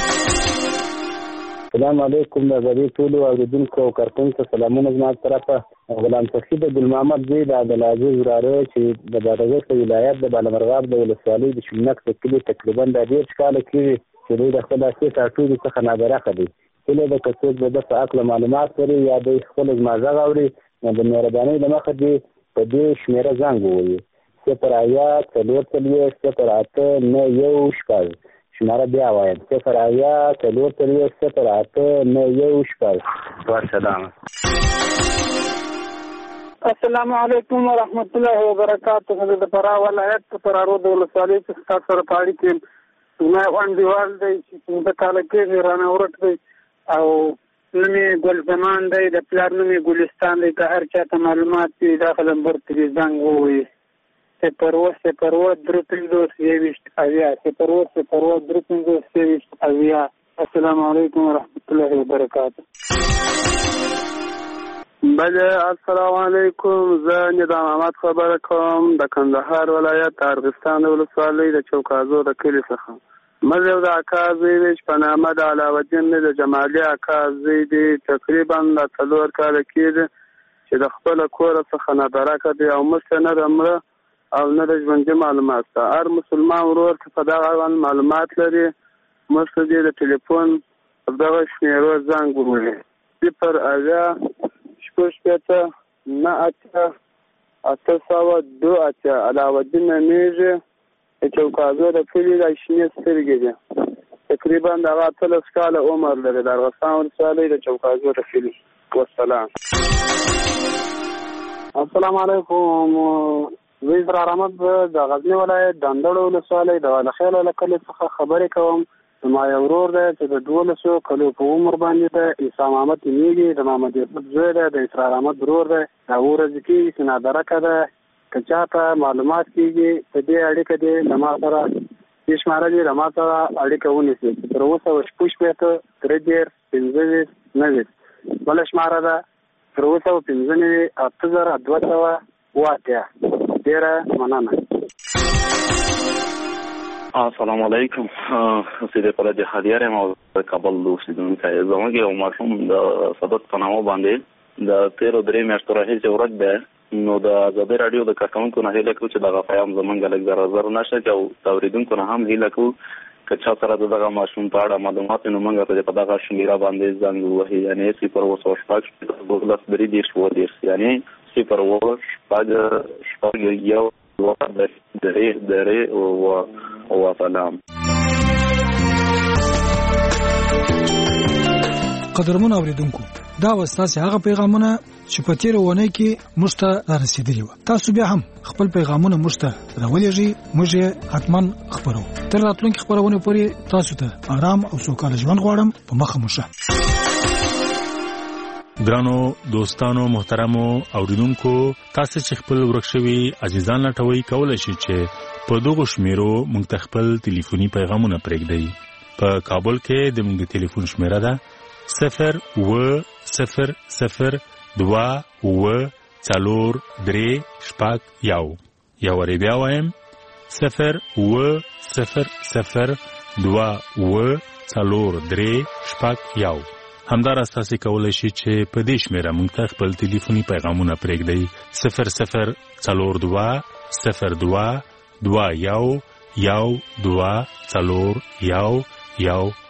S: السلام علیکم. د ازادۍ ټولو اورېدونکو او کارکوونکو ته سلامونه زما له طرفه. غلام سخي د ګل محمد زوی د عبدالعزیز وراره چې د بادغیس ولایت د بالامرغاب د ولسوالۍ د شلنک د کلي تقریبا د دېرش کاله کېږي چې دوی د خپل اصلي ټاټوبي څخه نابرخه دي. هیله ده که څوک د ده په هکله معلومات لري یا دوی خپله زما غږ اوري نو د مهربانۍ له مخه دې په دې شمېره زنګ ووایي صفر اویا څلور څلوېښت صفر اته نه یو شپږ. شماره بیا وایم صفر اویا څلور څلوېښت صفر اته نه یو شپږ. والسلام.
L: السلام علیکم ورحمت الله وبرکاته. د فراه ولایت په فراه د ولسوالۍ څخه تاسو سره په اړیکه یم. زما یو انډیوال دی چې پنځه کاله کېږي رانه ورک دی او نوم یې ګل زمان دی، د پلار نوم یې ګلستان دی. که هر چا ته معلومات وي دغه نمبر ته دې زنګ ووایي صفر اووه صفر اووه درې پنځوس یوویشت اویا. صفر اووه صفر اووه درې پنځوس یوویشت اویا. السلام علیکم ورحمت الله وبرکاته.
N: بله السلام علیکم. زه ندام احمد خبره کوم د کندهار ولایت د ارغستان ولسوالۍ د چوکازو د کلي څخه. موږ یو د اکا زوی دی چې په نامه د علاوالدین دی، د جمالي اکا زوی دی. تقریبا د څلور کاله کېږي چې د خپله کوره څخه نابرکه دی او موږ ته نه د مړه او نه د ژوندي معلومات ته. هر مسلمان ورور چې په دغه اړوند معلومات لري موږ ته دې د ټلیفون په دغه شمېرو زنګ ووهي صفر اویا شپږ شپېته نه اته اته سوه دوه اتیا. علاوالدین نومېږي د چوکازو د کلي د شنې سترګې دي. تقریبا د هغه اتلس کاله عمر لري د ارغستان ولسوالۍ د چوکازو د کلي. والسلام.
U: السلام علیکم. زه اسرار احمد د غزني ولایت د اندړ ولسوالۍ د والخیل له کلي څخه خبرې کوم. زما یو ورور دی چې د دولسو کلو په عمر باندې دی. عیسی محمد نومېږي. د محمد یوسف زوی دی. د اسرار احمد ورور دی. دا اووه ورځې کېږي چې نابرکه ده. که چا ته معلومات کېږي په دې اړیکه دی له ما سره دې شماره دې له ما سره اړیکه ونیسي. تر اوسه شپږ شپېته درې دېرش پنځه ویشت نهه ویشت. بله شماره ده تر اوسه پنځه نوي اته زره دوه سوه اوه اتیا. ډېره مننه.
A: السلام علیکم. سیده پر جهادیار یم او کابل اوسېدونکی. زموږ یو ماشوم د صدد په نامه باندې د تېرو درې میاشتو راهیسې ورک دی. نو د ازادۍ راډیو د کارکوونکو نه هیله کوو چې دغه پیغام زموږ لږ زره زر نشي او د اورېدونکو نه هم هیله کوو که چا سره د دغه ماشوم په اړه معلومات نو موږ ته په دغه شمیره باندې زنګ ووهي، یعنې صفر اووه سوه شپږ دوولس درې دېرش اووه دېرش، یعنې صفر اووه شپږ شپږ یو دوه درې درې اووه اووه. سلام.
H: قدرمن اوریدونکو، دا وستاسې هغه پیغامونه چې په تیر ونې کې موږ ته رارسېدلي وو. تاسو بیا هم خپل پیغامونه موږ ته راولېږئ، موږ یې حتما خپرو. تر راتلونکي خپرونې پورې تاسو ته آرام او سوکاله ژوند غواړم. په مخه مو شه.
F: ګرانو دوستانو محترمو اوریدونکو، تاسو چې خپل ورک شوي عزیزان لټوي کولای شئ چې په دغه شمیرو موږ ته خپل ټلیفوني پیغامونه پرېږدئ. په کابل کې د موږ ټلیفون شمیره ده صفر اووه صفر صفر دوه اووه څلور درې شپږ یو. یو وارې بیا وایم صفر اووه صفر صفر دوه اووه څلور درې شپږ یو. همداراز تاسو کولی شئ چې په دې شمیره موږ ته خپل ټلیفوني پیغامونه پرېږدئ صفر صفر څلور دوه صفر دوه دوه یو یو دوه څلور یو یو